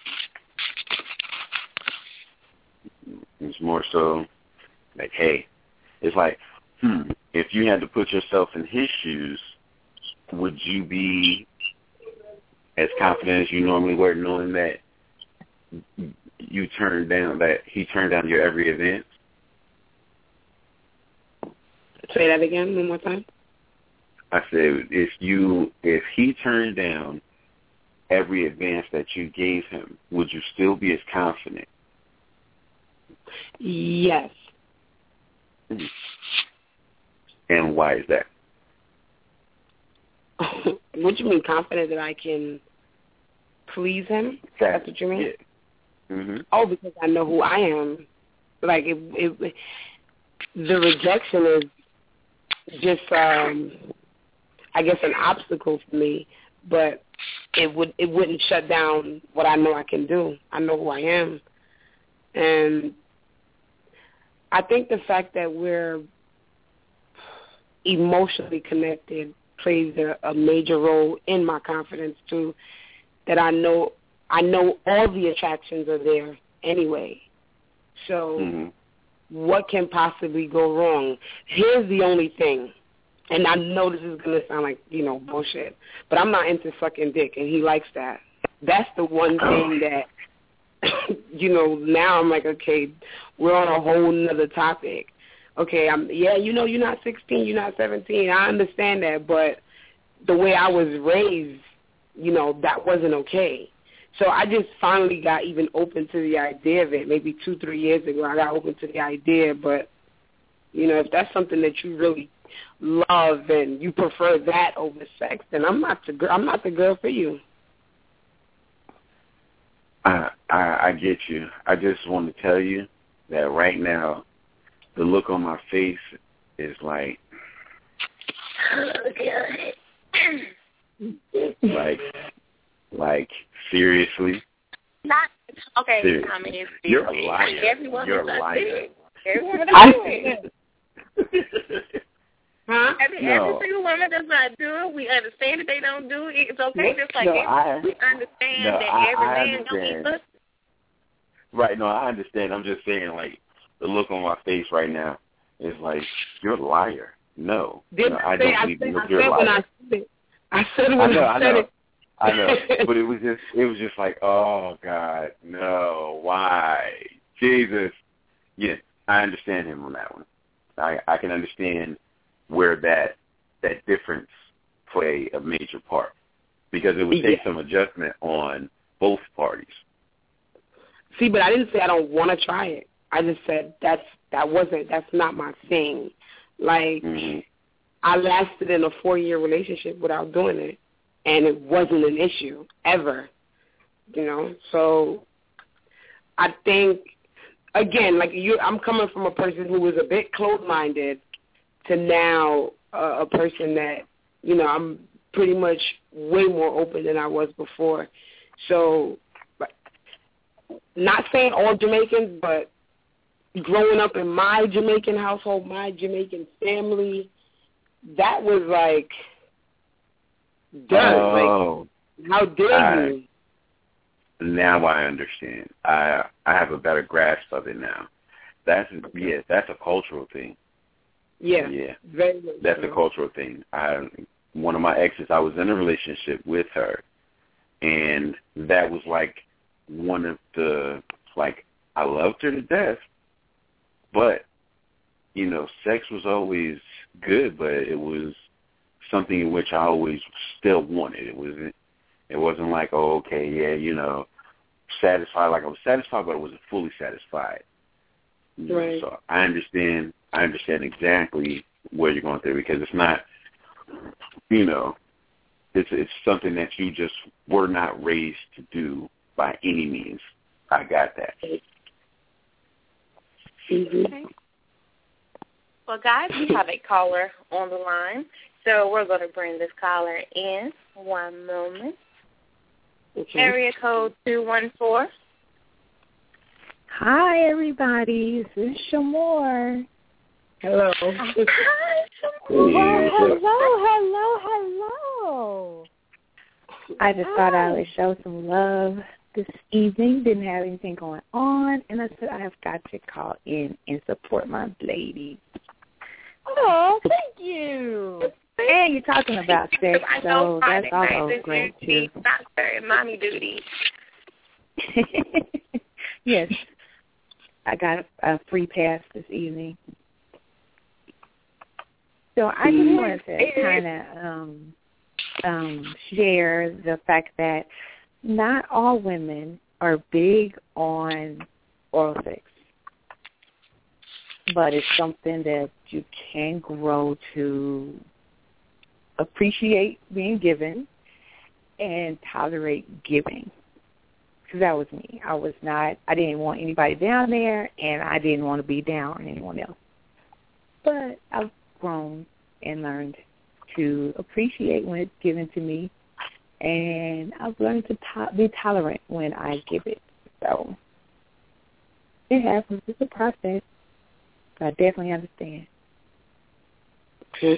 it's more so like, hey, it's like, hmm, if you had to put yourself in his shoes, would you be as confident as you normally were, knowing that you turned down that he turned down your every event? Say that again one more time. I said, if you if he turned down every advance that you gave him, would you still be as confident? Yes. And why is that? What do you mean, confident that I can please him? That's what you mean? Yeah. Mm-hmm. Oh, because I know who I am. Like, it, it, the rejection is just, um, I guess, an obstacle for me, but it would it wouldn't shut down what I know I can do. I know who I am. And I think the fact that we're emotionally connected plays a, a major role in my confidence too. That I know I know all the attractions are there anyway. So mm-hmm. what can possibly go wrong? Here's the only thing, and I know this is gonna sound like, you know, bullshit, but I'm not into sucking dick, and he likes that. That's the one thing that, you know, now I'm like, okay, we're on a whole nother topic. Okay, I'm yeah, you know, you're not sixteen, you're not seventeen. I understand that, but the way I was raised, you know, that wasn't okay. So I just finally got even open to the idea of it. Maybe two, three years ago, I got open to the idea. But, you know, if that's something that you really love and you prefer that over sex, then I'm not the girl. I'm not the girl for you. I, I I get you. I just want to tell you that right now, the look on my face is like, oh, God. like, like seriously. Not okay. Serious. I mean, it's You're a liar. Everyone You're is a liar. Everyone I Huh? Every, no. every single woman does not do it. We understand that they don't do it. It's okay. No, Just like no, every, I, we understand no, that I, every I man understand. don't eat pussy. Right, no, I understand. I'm just saying, like, the look on my face right now is like, you're a liar. No, Didn't no I, I say, don't I believe said, you. I You're said a liar. when I said it. I said it when I know, I I said know. it. I know, but it was just, it was just like, oh, God, no, why? Jesus. Yeah, I understand him on that one. I, I can understand where that that difference play a major part, because it would take yeah. some adjustment on both parties. See, but I didn't say I don't want to try it. I just said that's that wasn't that's not my thing. Like, mm-hmm. I lasted in a four-year relationship without doing it, and it wasn't an issue ever. You know, so I think again, like you, I'm coming from a person who was a bit closed-minded to now uh, a person that, you know, I'm pretty much way more open than I was before. So, not saying all Jamaicans, but growing up in my Jamaican household, my Jamaican family, that was like done. Oh, like, how dare I, you? Now I understand. I I have a better grasp of it now. That's yeah, that's a cultural thing. Yeah, yeah, very much that's so. a cultural thing. I one of my exes, I was in a relationship with her, and that was like one of the like I loved her to death, but you know, sex was always good, but it was something in which I always still wanted. It wasn't. It wasn't like, oh, okay, yeah, you know, satisfied. Like I was satisfied, but I wasn't fully satisfied. You know, right. So I understand. I understand exactly where you're going through, because it's not, you know, it's it's something that you just were not raised to do by any means. I got that. Mm-hmm. Okay. Well, guys, we have a caller on the line, so we're going to bring this caller in. One moment. Okay. Area code two one four. Hi, everybody. This is Shamor. Hello. Hi, Well, hello, hello, hello. I just thought I would show some love this evening. Didn't have anything going on, and I said I have got to call in and support my lady. Oh, thank you. And you talking about sex, so that's also great too. Doctor and mommy duty. Yes, I got a, a free pass this evening. So I just wanted to kind of um, um, share the fact that not all women are big on oral sex, but it's something that you can grow to appreciate being given and tolerate giving. Because that was me. I was not, I didn't want anybody down there, and I didn't want to be down on anyone else. But I've grown and learned to appreciate when it's given to me, and I've learned to to- be tolerant when I give it. So it happens. It's a process. I definitely understand. Okay.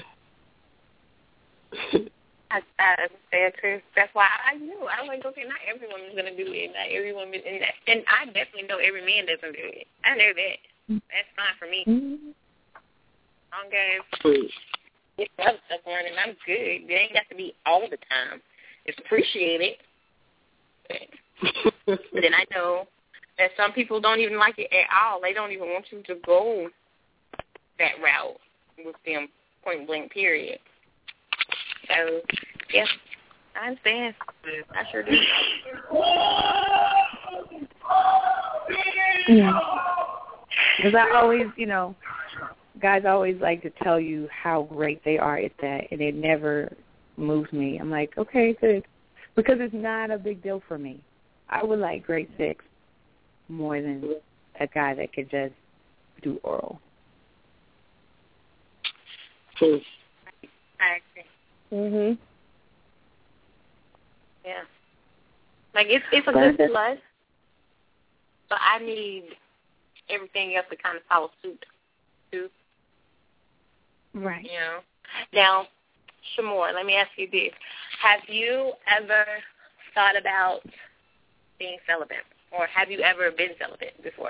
I, I understand too. That's why I knew. I was like, okay, not everyone is gonna do it. Not every woman, and, that, and I definitely know every man doesn't do it. I know that. That's fine for me. Mm-hmm. Okay. If I'm stuck learning, I'm good. It ain't got to be all the time. It's appreciated. But then I know that some people don't even like it at all. They don't even want you to go that route with them, point blank, period. So, yeah, I understand. I sure do. Yeah. Because I always, you know, guys always like to tell you how great they are at that, and it never moves me. I'm like, okay, good. Because it's not a big deal for me. I would like great sex more than a guy that could just do oral. Cool. I agree. Mhm. Yeah. Like, it's it's a good plus, but I need everything else to kind of follow suit, too. Right. You know? Now, Shamor, let me ask you this. Have you ever thought about being celibate, or have you ever been celibate before?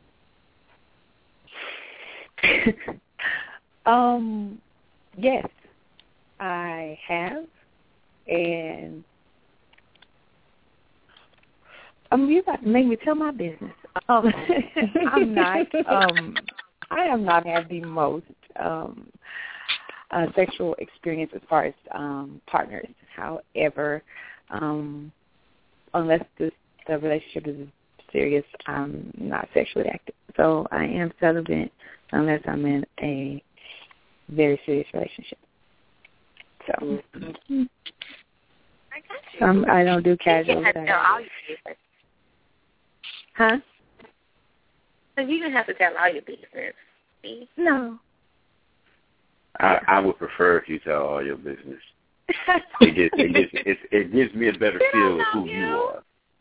um, yes, I have, and um, you got to make me tell my business. Um, I'm not. Um, I have not had the most um, uh, sexual experience as far as um, partners. However, um, unless this, the relationship is serious, I'm not sexually active. So I am celibate unless I'm in a very serious relationship. So I got you. um, I don't do casual sex. Huh? So you didn't have to tell all your business. See? No. I, I would prefer if you tell all your business. It gives it gives it, it gives me a better feel of who you, you are.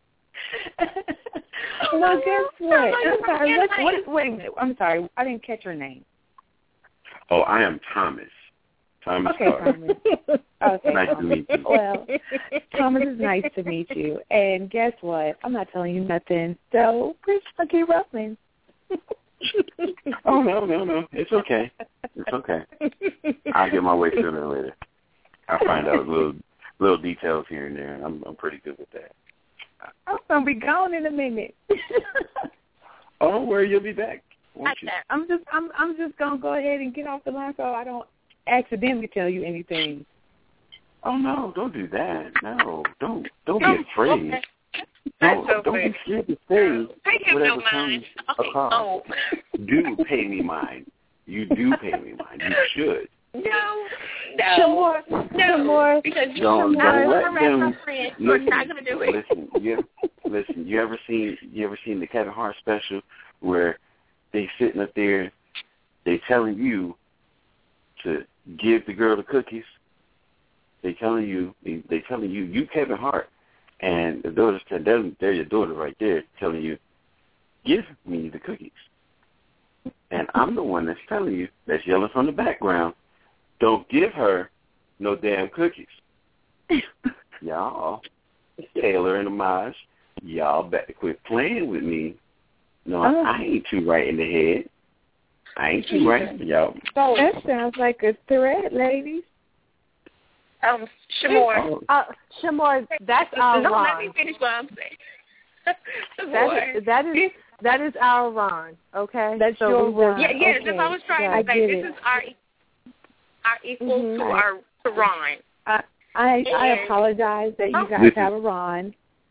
Well, guess what? I'm sorry. What, what, wait a minute. I'm sorry. I didn't catch your name. Oh, I am Thomas. Thomas Okay, Carter. Thomas. Okay, nice Thomas. to meet you. Well, Thomas, is nice to meet you. And guess what? I'm not telling you nothing. So, please keep rolling. Oh, no, no, no. It's okay. It's okay. I'll get my way sooner or later. I'll find out little little details here and there, and I'm I'm pretty good with that. I'm gonna be gone in a minute. Oh, don't worry, you'll be back. Won't you? I'm just I'm I'm just gonna go ahead and get off the line so I don't accidentally tell you anything. Oh no, don't do that. No, don't don't be afraid. Don't, so don't be scared to say whatever comes okay. across. Oh. Do pay me mine. You do pay me mine. You should. No, no, Some more, no, some more. because you don't, don't I'm let gonna them. my friend. You're not gonna do it. Listen, you listen. You ever seen you ever seen the Kevin Hart special where they sitting up there, they telling you to give the girl the cookies. They telling you they, they telling you you Kevin Hart, and the daughter's they're, they're your daughter right there telling you, give me the cookies. And I'm the one that's telling you, that's yelling from the background, don't give her no damn cookies. Y'all, Taylor and Amaj, y'all better quit playing with me. No, oh. I ain't too right in the head. I ain't too right, y'all. That sounds like a threat, ladies. Um, Shamor. Uh, Shamor, that's our no, Ron. let me finish what I'm saying. That, that is that is our Ron. Okay, That's so your Ron. Yeah, yeah. Okay. That's what I was trying Yeah, to I say. get This it. is our our equal Mhm. to our to Ron. I I, I And- apologize that you guys This is- have a Ron.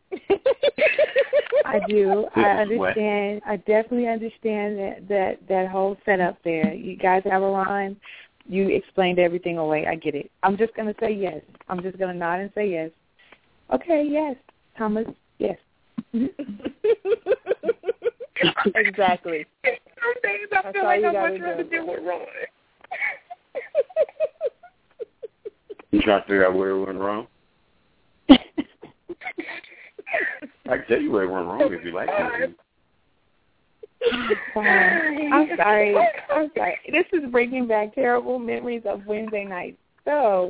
I do. This I is what- understand. I definitely understand that, that that whole setup there. You guys have a Ron. You explained everything away. I get it. I'm just going to say yes. I'm just going to nod and say yes. Okay, yes. Thomas, yes. Exactly. Some days I That's feel all like you I gotta much rather do. deal with Ron. You trying to figure out where it went wrong? I can tell you where it went wrong if you like it. Wow. I'm sorry. I'm sorry. This is bringing back terrible memories of Wednesday night. So,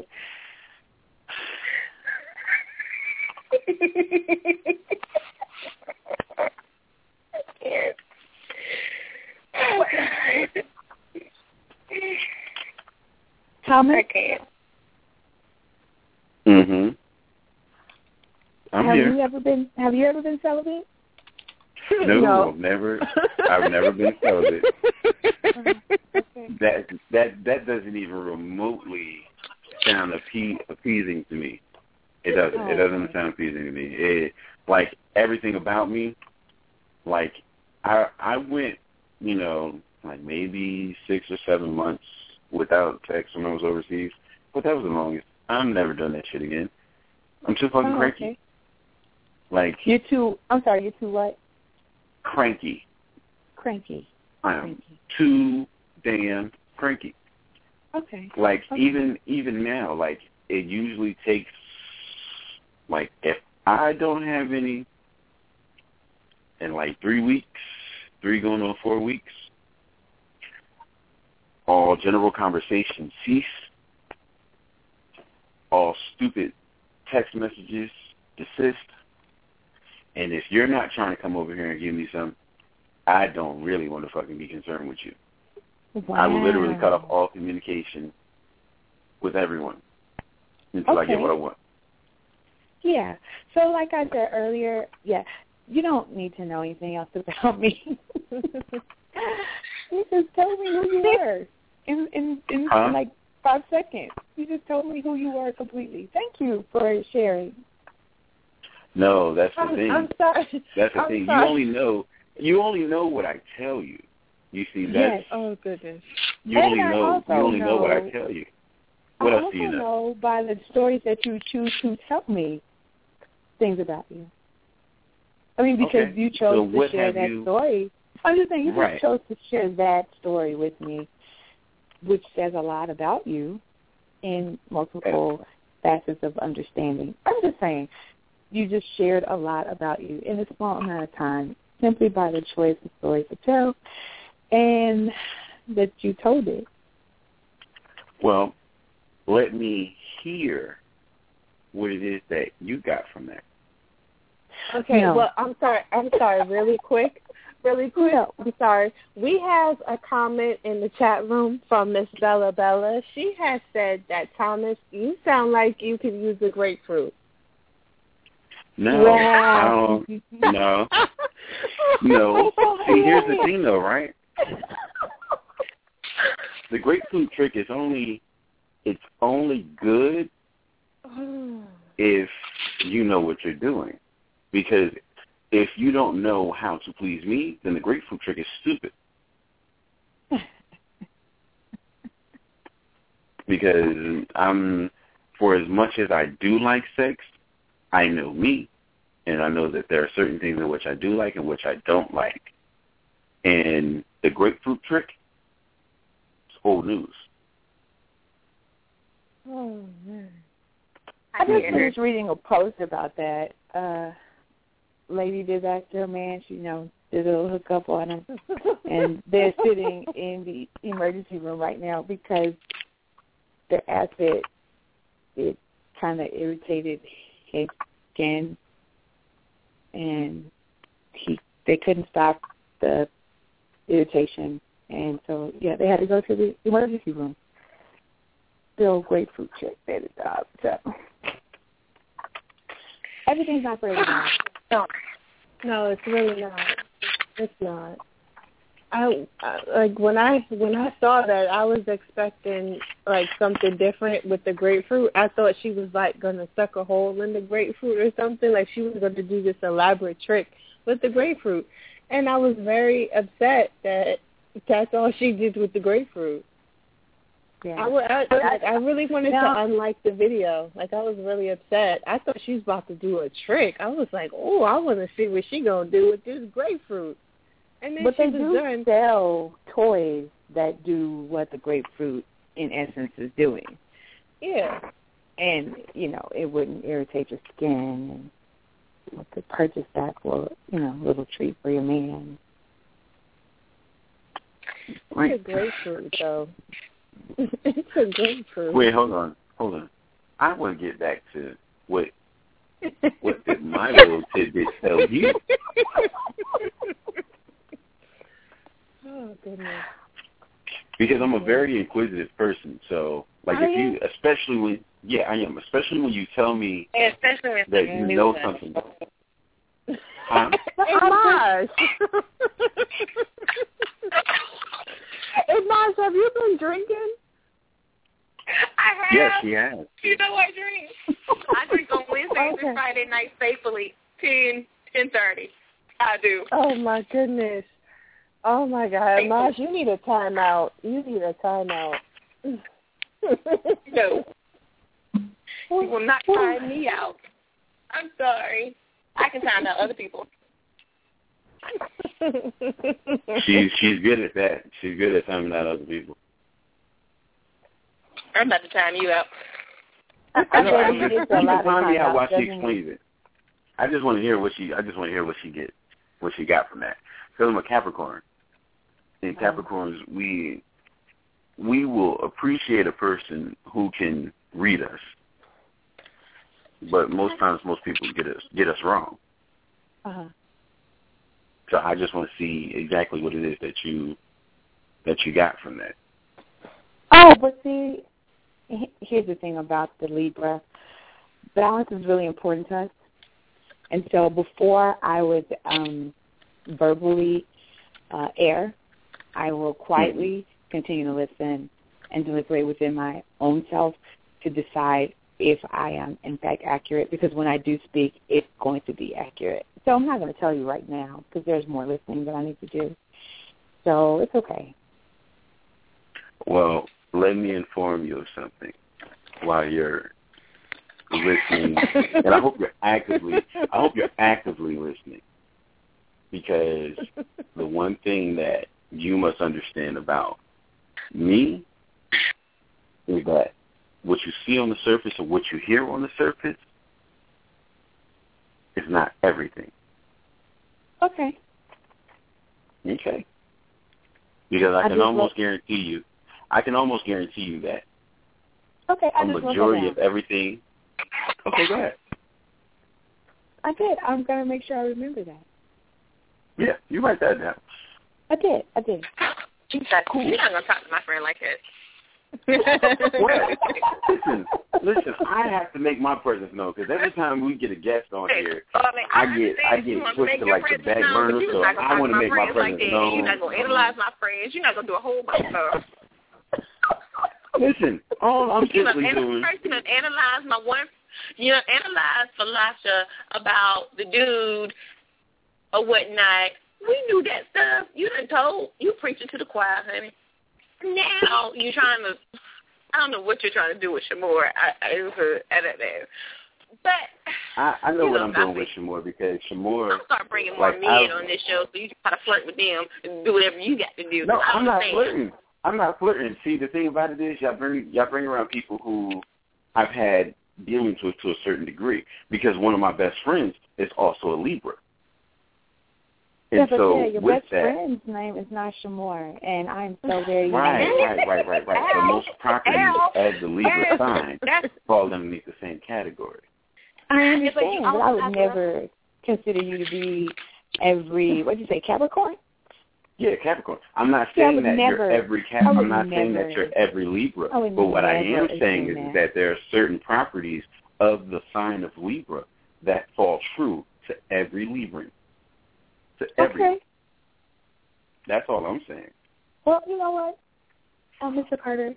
Thomas, I can't. Mm-hmm. I'm have here. you ever been? Have you ever been celibate? No, No. I've never. I've never been celibate. That that that doesn't even remotely sound appe- appeasing to me. It doesn't. Oh, it doesn't okay. sound appeasing to me. It, like everything about me, like I I went, you know, like maybe six or seven months without sex when I was overseas, but that was the longest. I'm never done that shit again. I'm too fucking Oh, cranky. okay. Like You're too. I'm sorry. You're too what? cranky. Cranky. I am Cranky. too damn cranky. Okay. Like Okay. even even now, like it usually takes, like if I don't have any in like three weeks, three going on four weeks, all general conversations cease. All stupid text messages desist. And if you're not trying to come over here and give me some, I don't really want to fucking be concerned with you. Wow. I will literally cut off all communication with everyone until I get Okay. what I want. Yeah. So like I said earlier, yeah, you don't need to know anything else about me. You just told me who you were in in, in Huh? like five seconds. You just told me who you were completely. Thank you for sharing. No, that's the I'm, thing. I'm sorry. That's the I'm thing. sorry. You only know you only know what I tell you. You see, that's Yes. Oh goodness. you And only I know also you only know, what I know- tell you. What I else also do you know? know by the stories that you choose to tell me things about you. I mean, because Okay. you chose So to what share have that you- story. I'm just saying, you Right. just chose to share that story with me, which says a lot about you in multiple facets of understanding. I'm just saying, you just shared a lot about you in a small amount of time, simply by the choice of stories to tell, and that you told it. Well, let me hear what it is that you got from that. Okay, No. well, I'm sorry. I'm sorry. Really quick, really quick. No. I'm sorry. We have a comment in the chat room from Miss Bella Bella. She has said that, Thomas, you sound like you could use a grapefruit. No, Wow. I don't, no, no. See, here's the thing, though, right? The grapefruit trick is only, it's only good if you know what you're doing. Because if you don't know how to please me, then the grapefruit trick is stupid. Because I'm, for as much as I do like sex, I know me, and I know that there are certain things in which I do like and which I don't like. And the grapefruit trick is old news. Oh, man. I I just hear finished reading a post about that. Uh, lady did that to a man. She, you know, did a little hookup on him, and they're sitting in the emergency room right now because the acid, it kind of irritated his skin, and he they couldn't stop the irritation, and so yeah, they had to go to the emergency room. still grapefruit chick at the top. So everything's not for everybody. No, no, it's really not. It's not. I, I like when I when I saw that, I was expecting like something different with the grapefruit. I thought she was like gonna suck a hole in the grapefruit or something. Like she was gonna do this elaborate trick with the grapefruit, and I was very upset that that's all she did with the grapefruit. Yeah. I, would, I, I, I really wanted now, to unlike the video. Like, I was really upset. I thought she was about to do a trick. I was like, oh, I want to see what she going to do with this grapefruit. And then but she they was do done. sell toys that do what the grapefruit, in essence, is doing. Yeah. And, you know, it wouldn't irritate your skin. And you could purchase that for, you know, a little treat for your man. It's a grapefruit, though. It's a grapefruit. Wait, hold on, hold on. I want to get back to what what did my little tidbit tell you? Oh goodness. Because I'm a very inquisitive person, so like Are if you, especially when yeah, I am, especially when you tell me Especially when that you know one. something. Huh? Hey, Maj. Hey, Maj, have you been drinking? I have. Yes, she has. You know I drink. I drink on Wednesdays Okay. and Friday nights faithfully, ten, ten thirty. I do. Oh, my goodness. Oh, my God. Maj, you need a timeout. You need a timeout. No. You will not time me out. I'm sorry. I can time out other people. She's she's good at that. She's good at timing out other people. I'm about to time you out. I know. I She just, gets a you lot can of time me out timeouts, while she doesn't explains it. I just want to hear what she. I just want to hear what she get, what she got from that. Because I'm a Capricorn. In Capricorns, we we will appreciate a person who can read us, but most times, most people get us get us wrong. Uh-huh. So I just want to see exactly what it is that you that you got from that. Oh, but see, he- here's the thing about the Libra. Balance is really important to us. And so before I would um, verbally uh, air, I will quietly continue to listen and deliberate within my own self to decide if I am, in fact, accurate. Because when I do speak, it's going to be accurate. So I'm not going to tell you right now because there's more listening that I need to do. So it's okay. Well, let me inform you of something while you're listening, and I hope you're actively. I hope you're actively listening, because the one thing that you must understand about me is that what you see on the surface or what you hear on the surface is not everything. Okay. Okay. Because I, I can just almost look- guarantee you, I can almost guarantee you that Okay, I a just wrote that majority down. of everything. Okay, go ahead. I did. I'm going to make sure I remember that. Yeah, you write that down. I did. I did. She's not cool. You're not going to talk to my friend like that. Well, listen, listen. I have to make my presence known because every time we get a guest on here, I, mean, I, I get I get pushed to like the back known, burner. So I want to make my presence like known. You're not going to analyze my friends. You're not going to do a whole bunch of stuff. Listen, all I'm You know, simply doing. first, you know, analyze my one. You know, analyze Felicia about the dude or whatnot. We knew that stuff. You done told. You preaching to the choir, honey. Now you're trying to. I don't know what you're trying to do with Shamor. I, I, I don't know. But I, I know you what know, I'm doing I with Shamor because Shamor. I'll start bringing more like, men I, on this show, so you can try to flirt with them and do whatever you got to do. No, I I'm not understand. flirting. I'm not flirting. See, the thing about it is, y'all bring y'all bring around people who I've had dealings with to a certain degree because one of my best friends is also a Libra. And Yeah, but so yeah, your with best that, friend's name is not Shamor, and I'm so very right, unique. right, right, right, right. So most properties as the Libra sign fall underneath the same category. I understand, but I would never consider you to be every, what did you say, Capricorn? Yeah, Capricorn. I'm not saying that never, you're every Cap. I'm not saying that you're every Libra. But what I am saying is that. that there are certain properties of the sign of Libra that fall true to every Libran. To every. Okay. That's all I'm saying. Well, you know what, uh, Mister Carter,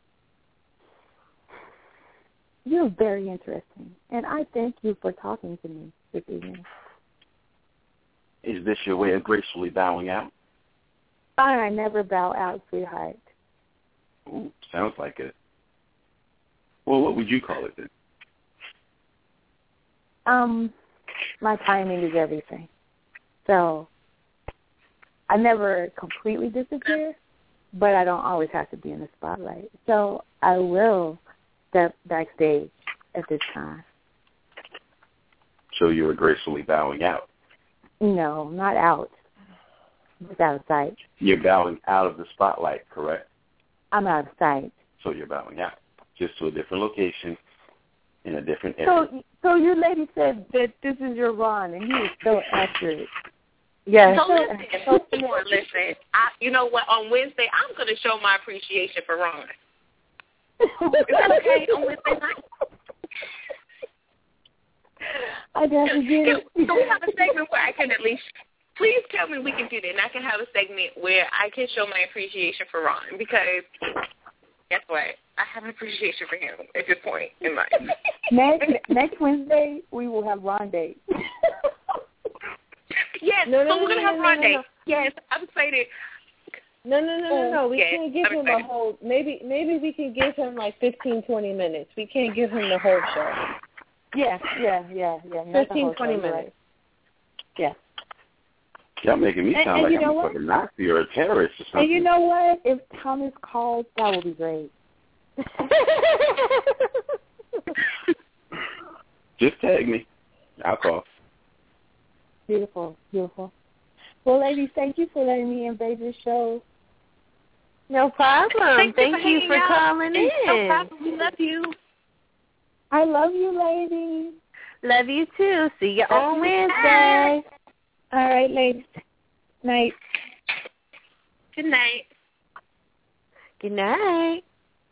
you're very interesting, and I thank you for talking to me this evening. Is this your way of gracefully bowing out? I never bow out, sweetheart. Ooh, sounds like it. Well, what would you call it then? Um, my timing is everything. So I never completely disappear, but I don't always have to be in the spotlight. So I will step backstage at this time. So you were gracefully bowing out? No, not out. Just out of sight. You're bowing out of the spotlight, correct? I'm out of sight. So you're bowing out, just to a different location in a different area. So, so your lady said that this is your Ron, and he was so accurate. Yes. So listen, so, come on, listen. I, you know what? On Wednesday, I'm going to show my appreciation for Ron. Is that okay on Wednesday night? I definitely get it. So we have a segment where I can at least, please tell me we can do that, and I can have a segment where I can show my appreciation for Ron, because guess what? I have an appreciation for him at this point in life. Next next Wednesday, we will have Ron Day. Yes, no, no, so we're no, going to no, have no, Ron no, Day. no. Yes, I'm excited. No, no, no, no, no. We yes, can't give I'm him excited. a whole, maybe maybe we can give him like fifteen, twenty minutes. We can't give him the whole show. Yeah, yeah, yeah, yeah. Not fifteen, twenty minutes. Right. Yeah. Y'all making me sound and, and like you know I'm a what? fucking Nazi or a terrorist or something. And you know what? If Thomas calls, that would be great. Just tag me. I'll call. Beautiful, beautiful. Well, ladies, thank you for letting me invade this show. No problem. Thank, Thank you you for, for calling in. No problem. We love you. I love you, ladies. Love you too. See you Love on you. Wednesday. All right, ladies. Night. Good night. Good night.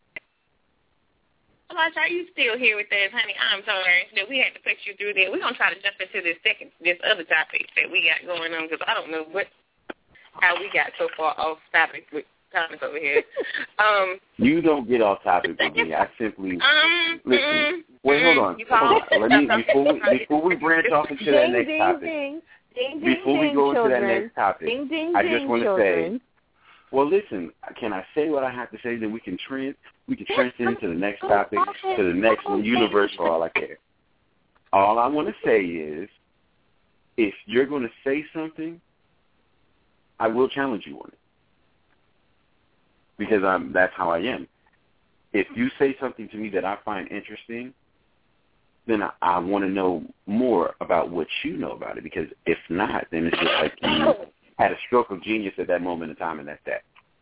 Elijah, are you still here with us, honey? I'm sorry that we had to put you through that. We're gonna try to jump into this second, this other topic that we got going on, because I don't know what, how we got so far off topic with Thomas over here. Um, you don't get off topic with me. I simply um, listen. Mm, Wait, hold on. You Hold on. Let me before we before we branch off into that Ding, next ding, topic. ding. Ding, ding, Before we ding, go into children. that next topic, Ding, ding, I ding, just want to children. say, well, listen. Can I say what I have to say? Then we can trans we can transcend into the next topic, to the next universe for all I care. All I want to say is, if you're going to say something, I will challenge you on it, because I'm that's how I am. If you say something to me that I find interesting, then I, I want to know more about what you know about it, because if not, then it's just like you had a stroke of genius at that moment in time, and that's that.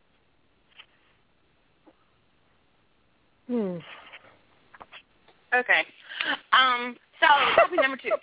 Hmm. okay. Um. So topic number two.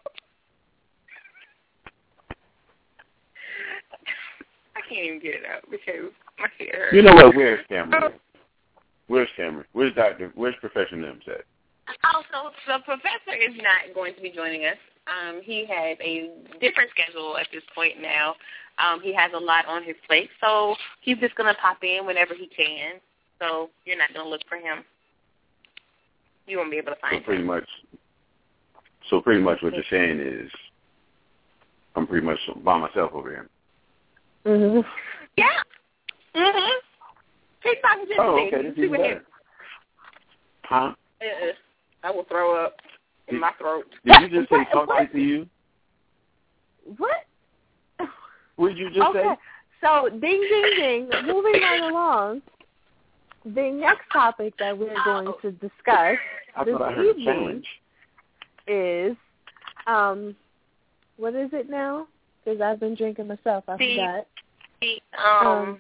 I can't even get it out because my head hurts. You know what? Where's Cameron? Where's Cameron? Where's Doctor? Where's Professor Nims at? Also, the professor is not going to be joining us. Um, he has a different schedule at this point now. Um, he has a lot on his plate, so he's just going to pop in whenever he can. So you're not going to look for him. You won't be able to find so him. pretty much. So pretty much what you're saying is, I'm pretty much by myself over here. Mhm. Yeah. Mhm. Take talking to Oh, the okay. lady. This See is what better. Huh? Uh-uh. I will throw up in did, my throat. Did you just say talk shit to you? What? What did you just okay. say? So, ding, ding, ding. Moving right along. The next topic that we're going to discuss I this thought I heard a evening challenge. is, um, what is it now? Because I've been drinking myself. I the, forgot. The, um, Um,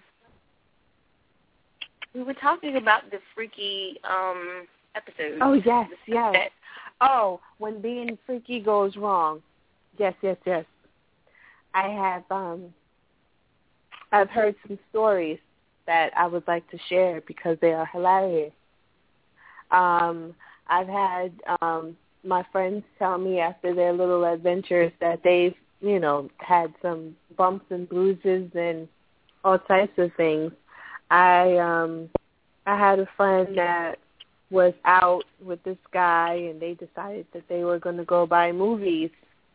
we were talking about the freaky um episode. Oh, yes, The- yes. that- Oh, when being freaky goes wrong. Yes, yes, yes. I have um I've heard some stories that I would like to share because they are hilarious. Um, I've had um, my friends tell me after their little adventures that they've, you know, had some bumps and bruises and all types of things. I um, I had a friend that was out with this guy, and they decided that they were going to go buy movies.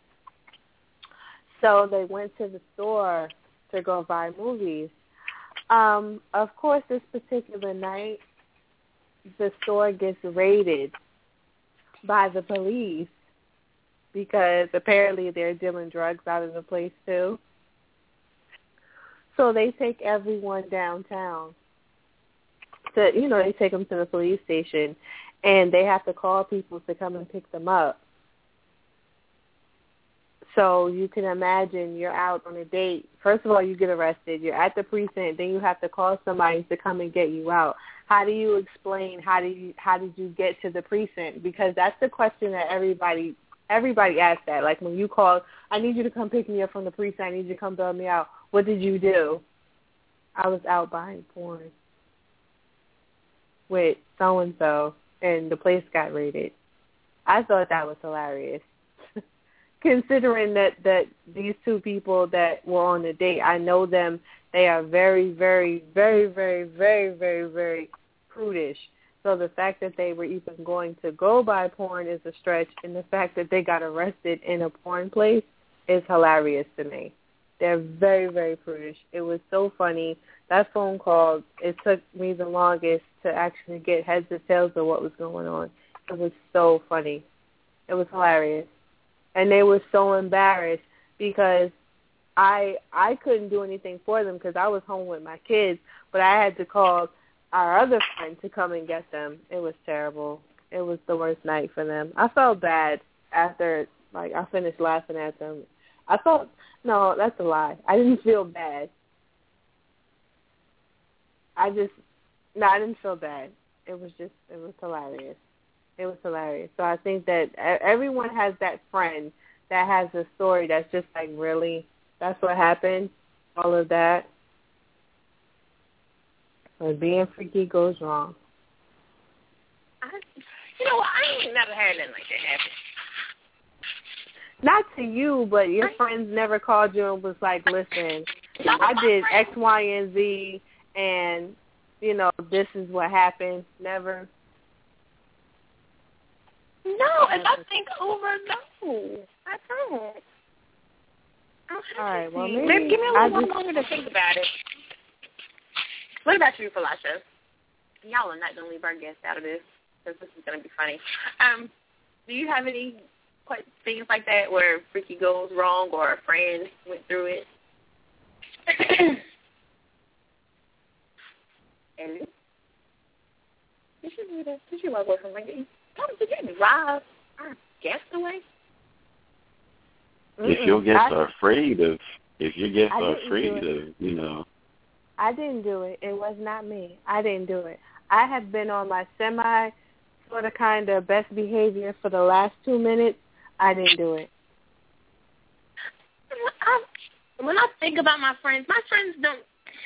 So they went to the store to go buy movies. Um, of course, this particular night, the store gets raided by the police because apparently they're dealing drugs out of the place too. So they take everyone downtown. To, you know, they take them to the police station, and they have to call people to come and pick them up. So you can imagine you're out on a date. First of all, you get arrested. You're at the precinct. Then you have to call somebody to come and get you out. How do you explain how do you how did you get to the precinct? Because that's the question that everybody everybody asks that. Like when you call, I need you to come pick me up from the precinct. I need you to come bail me out. What did you do? I was out buying porn with so-and-so, and the place got raided. I thought that was hilarious. Considering that, that these two people that were on the date, I know them, they are very, very, very, very, very, very, very prudish. So the fact that they were even going to go buy porn is a stretch, and the fact that they got arrested in a porn place is hilarious to me. They're very, very prudish. It was so funny. That phone call, it took me the longest to actually get heads or tails of what was going on. It was so funny. It was hilarious. And they were so embarrassed because I I couldn't do anything for them because I was home with my kids, but I had to call our other friend to come and get them. It was terrible. It was the worst night for them. I felt bad after, like, I finished laughing at them. I felt, no, that's a lie. I didn't feel bad. I just, no, I didn't feel bad. It was just, it was hilarious. It was hilarious. So I think that everyone has that friend that has a story that's just like, really, that's what happened, all of that. When being freaky goes wrong. I, you know, I ain't never had nothing like that happen. Not to you, but your friends never called you and was like, listen, I did X, Y, and Z, and, you know, this is what happened. Never. No, if I think over, no, I don't. All right, well, maybe, maybe give me a little just, longer to think about it. What about you, Felicia? Y'all are not going to leave our guests out of this, because this is going to be funny. Um, do you have any quite things like that where freaky goes wrong or a friend went through it? Ellie? Did you do that? Did you walk away from my game? Did you drive our guests away? If your guests I, are afraid of, if your guests I are didn't afraid do of, you know. I didn't do it. It was not me. I didn't do it. I have been on my semi sort of kind of best behavior for the last two minutes. I didn't do it. I, when I think about my friends, my friends don't,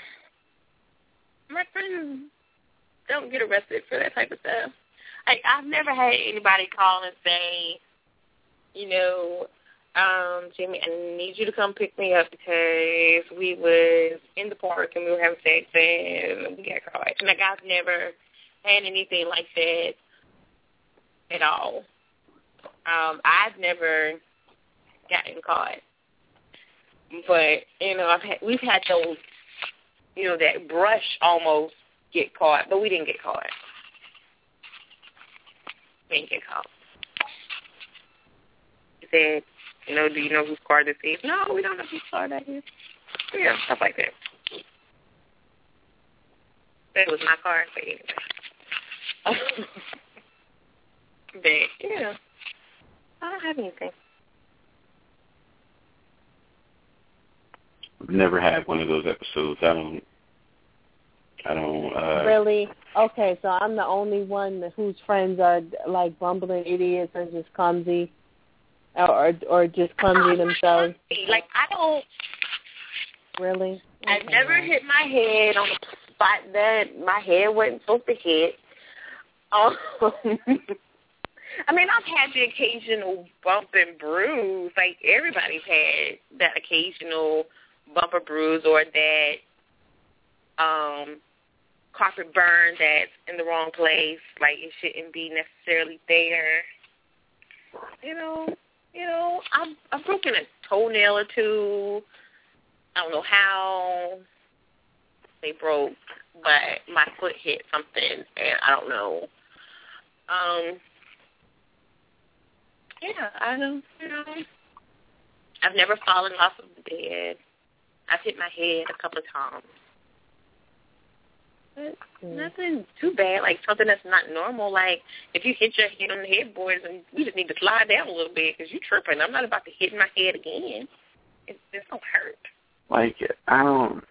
my friends don't get arrested for that type of stuff. Like, I've never had anybody call and say, you know, um, Jimmy, I need you to come pick me up because we was in the park and we were having sex and we got caught. Like, I've never had anything like that at all. Um, I've never gotten caught. But, you know, I've had, we've had those, you know, that brush almost get caught, but we didn't get caught. We didn't get caught. He said, you know, do you know whose car this is? No, we don't know whose car that is. Yeah, stuff like that. That was my car, but anyway. But, yeah. I don't have anything. I've never had one of those episodes. I don't, I don't, uh... Really? Okay, so I'm the only one whose friends are, like, bumbling idiots and just clumsy, or or just clumsy themselves. Like, I don't... Really? I never hit my head on a spot that my head wasn't supposed to hit. Um, I mean, I've had the occasional bump and bruise. Like, everybody's had that occasional bump or bruise or that um, carpet burn that's in the wrong place. Like, it shouldn't be necessarily there. You know, you know, I've, I've broken a toenail or two. I don't know how they broke, but my foot hit something, and I don't know. Um, yeah, I don't, you know, I've never fallen off of the bed. I've hit my head a couple of times. But nothing too bad, like something that's not normal. Like, if you hit your head on the headboards, and you just need to slide down a little bit because you're tripping. I'm not about to hit my head again. It just don't hurt. Like, I don't,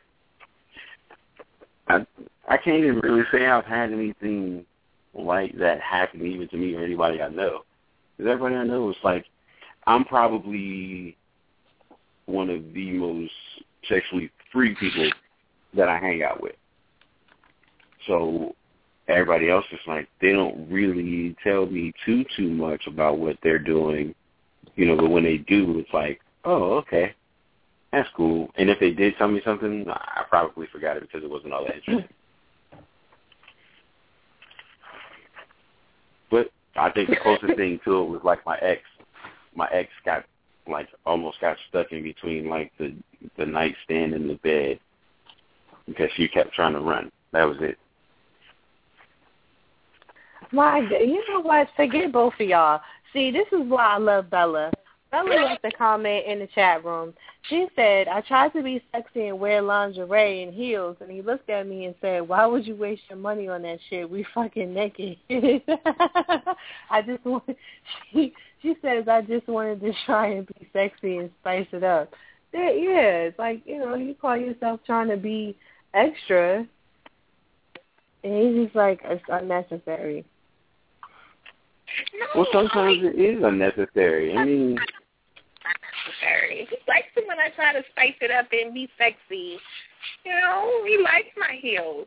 I, I can't even really say I've had anything like that happen even to me or anybody I know. Because everybody I know is like, I'm probably one of the most sexually free people that I hang out with. So everybody else is like, they don't really tell me too, too much about what they're doing, you know, but when they do, it's like, oh, okay, that's cool. And if they did tell me something, I probably forgot it because it wasn't all that interesting. But I think the closest thing to it was like my ex. My ex got, like, almost got stuck in between, like, the the nightstand and the bed because she kept trying to run. That was it. My, you know what? Forget both of y'all. See, this is why I love Bella. Bella left a comment in the chat room. She said, I tried to be sexy and wear lingerie and heels, and he looked at me and said, why would you waste your money on that shit? We fucking naked. I just want, she, she says, I just wanted to try and be sexy and spice it up. There, yeah, it's like, you know, you call yourself trying to be extra, and he's just like, it's unnecessary. No, well, sometimes I, it is unnecessary. I mean, unnecessary. He likes it when I try to spice it up and be sexy. You know, he likes my heels.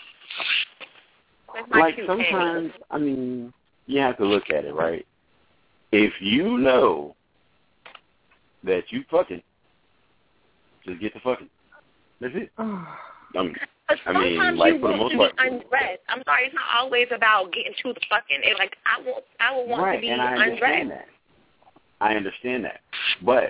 My like sometimes, heels. I mean, you have to look at it, right? If you know that you fucking, just get the fucking. That's it. I mean, But I sometimes mean, like, you for the want most to part, be undressed. I'm sorry, it's not always about getting to the fucking. It, like I want, I would want right, to be and I undressed. understand that. I understand that, but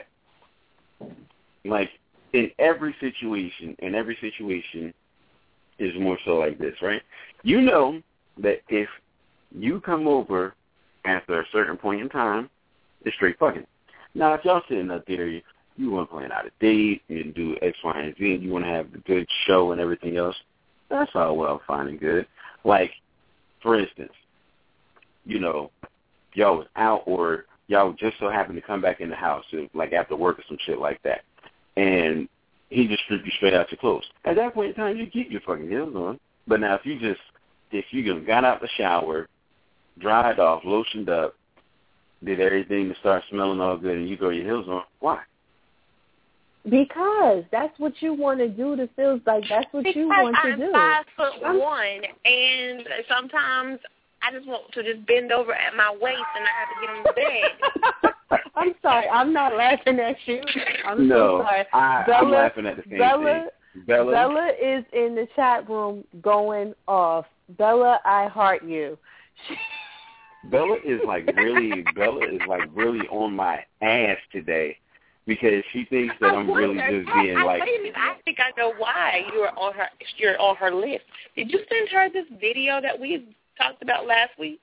like in every situation, in every situation is more so like this, right? You know that if you come over after a certain point in time, it's straight fucking. Now, if y'all sitting up there, you, you want to plan out a date and do X, Y, and Z, and you want to have a good show and everything else, that's all well, fine and good. Like, for instance, you know, y'all was out or y'all just so happened to come back in the house, like after work or some shit like that, and he just stripped you straight out your clothes. At that point in time, you get your fucking heels on. But now if you just, if you got out the shower, dried off, lotioned up, did everything to start smelling all good, and you throw your heels on, why? Because that's what you want to do to feel like that's what because you want to I'm do. five foot one, and sometimes I just want to just bend over at my waist and I have to get on the bed. I'm sorry. I'm not laughing at you. I'm no, so sorry. I, Bella, I'm laughing at the same Bella, thing. Bella, Bella is in the chat room going off. Bella, I heart you. Bella is like really, Bella is like really on my ass today because she thinks that I'm really just being like. Wait a minute, I think I know why you're on her. You're on her list. Did you send her this video that we talked about last week?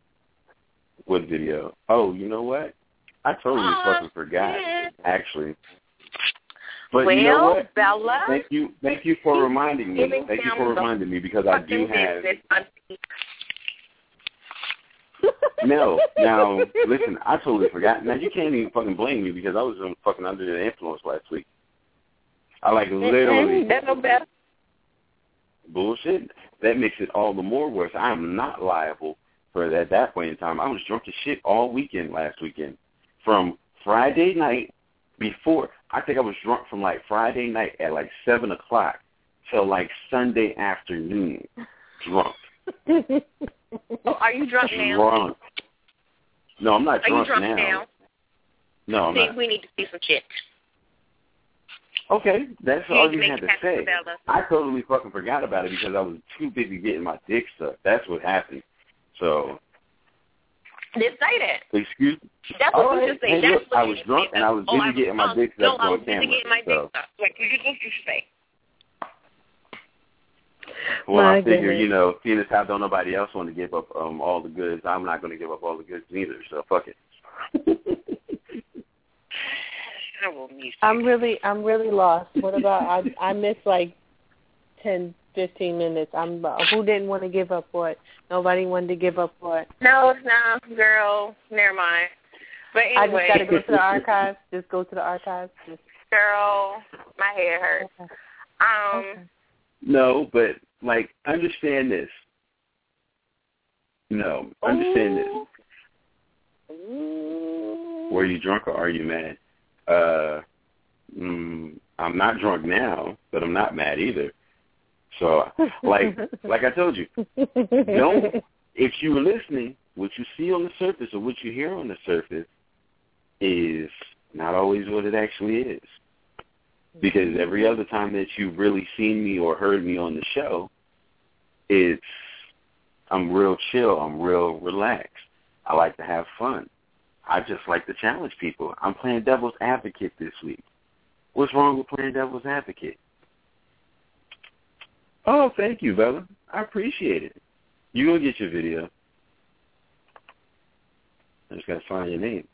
What video? Oh, you know what? I totally uh, fucking forgot, yeah. actually. But well, you know what? Bella, thank you, thank you for reminding me. Thank you for reminding me because I do have. No, now listen, I totally forgot. Now you can't even fucking blame me because I was fucking under the influence last week. I like literally. That's no better. Bullshit. That makes it all the more worse. I am not liable for that. At that point in time, I was drunk as shit all weekend last weekend, from Friday night before, I think I was drunk from like Friday night at like seven o'clock till like Sunday afternoon, drunk. Oh, are you drunk now? Drunk. No, I'm not are drunk you drunk now. now? No, I'm see, not. We need to see some chicks. Okay, that's you all you make had to it say. Bella. I totally fucking forgot about it because I was too busy getting my dick sucked. That's what happened. So. Didn't say that. Excuse me? That's what all you right. just say. Hey, That's look, what I you was just drunk say. and I was oh, busy I was getting my drunk. dick no, sucked I was on busy camera. getting my so. dick sucked. Like, you just what you say. Well, My I figure, goodness. you know, seeing as how don't nobody else want to give up um, all the goods, I'm not going to give up all the goods either, so fuck it. I'm really, I'm really lost. What about, I I missed like ten, fifteen minutes. I'm, who didn't want to give up what? Nobody wanted to give up what? No, no, girl, never mind. But anyway. I just got to go to the archives. Just go to the archives. Just... Girl, my head hurts. Okay. Um. Okay. No, but, like, understand this. No, understand Ooh. this. Ooh. Were you drunk or are you mad? Uh, mm, I'm not drunk now, but I'm not mad either. So, like, like I told you, don't, if you were listening, what you see on the surface or what you hear on the surface is not always what it actually is. Because every other time that you've really seen me or heard me on the show, it's, I'm real chill, I'm real relaxed. I like to have fun. I just like to challenge people. I'm playing devil's advocate this week. What's wrong with playing devil's advocate? Oh, thank you, Bella. I appreciate it. You go get your video. I just got to find your name.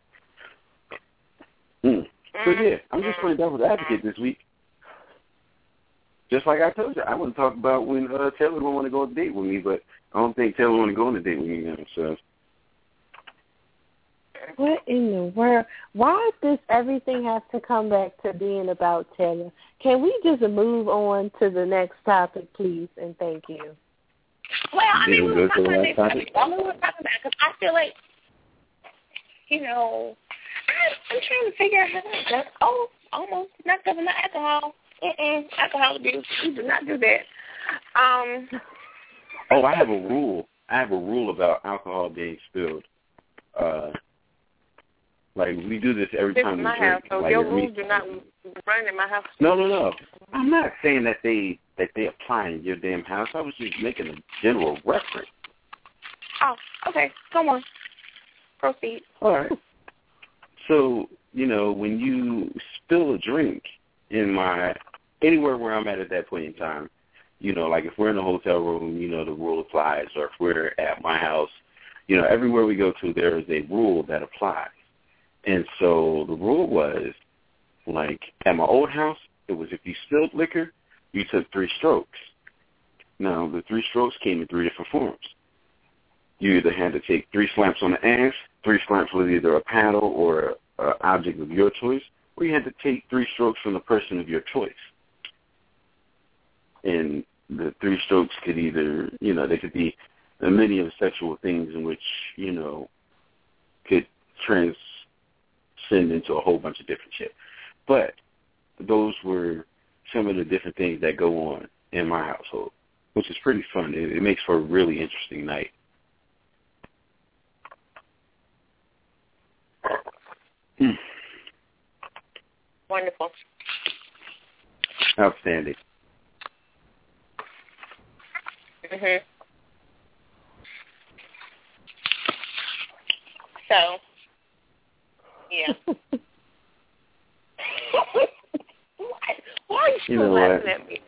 Mm. So, yeah, I'm just playing devil's advocate this week. Just like I told you, I wouldn't talk about when uh, Taylor don't want to go on a date with me, but I don't think Taylor want to go on a date with me now, so... What in the world? Why does everything have to come back to being about Taylor? Can we just move on to the next topic, please, and thank you? Well, I mean, we were talking about next topic. I mean, we were talking about because I feel like, you know, I, I'm trying to figure out how to just, oh, almost not because of my alcohol. Mm-mm, alcohol abuse. We do not do that. Um. Oh, I have a rule. I have a rule about alcohol being spilled. Uh, like, we do this every This time is we my drink. house, so like, your we, rules do not run in my house. No, no, no. I'm not saying that they that they apply in your damn house. I was just making a general reference. Oh, okay. Come on. Proceed. All right. So, you know, when you spill a drink in my, anywhere where I'm at at that point in time, you know, like if we're in a hotel room, you know, the rule applies, or if we're at my house, you know, everywhere we go to, there is a rule that applies. And so the rule was, like, at my old house, it was if you spilled liquor, you took three strokes. Now, the three strokes came in three different forms. You either had to take three slaps on the ass, three slaps with either a paddle or an object of your choice, or you had to take three strokes from the person of your choice. And the three strokes could either, you know, they could be many of the sexual things in which, you know, could transcend into a whole bunch of different shit. But those were some of the different things that go on in my household, which is pretty fun. It, it makes for a really interesting night. Mm. Wonderful. Outstanding. Mhm. So, yeah. why, why are you still You know laughing what? at me?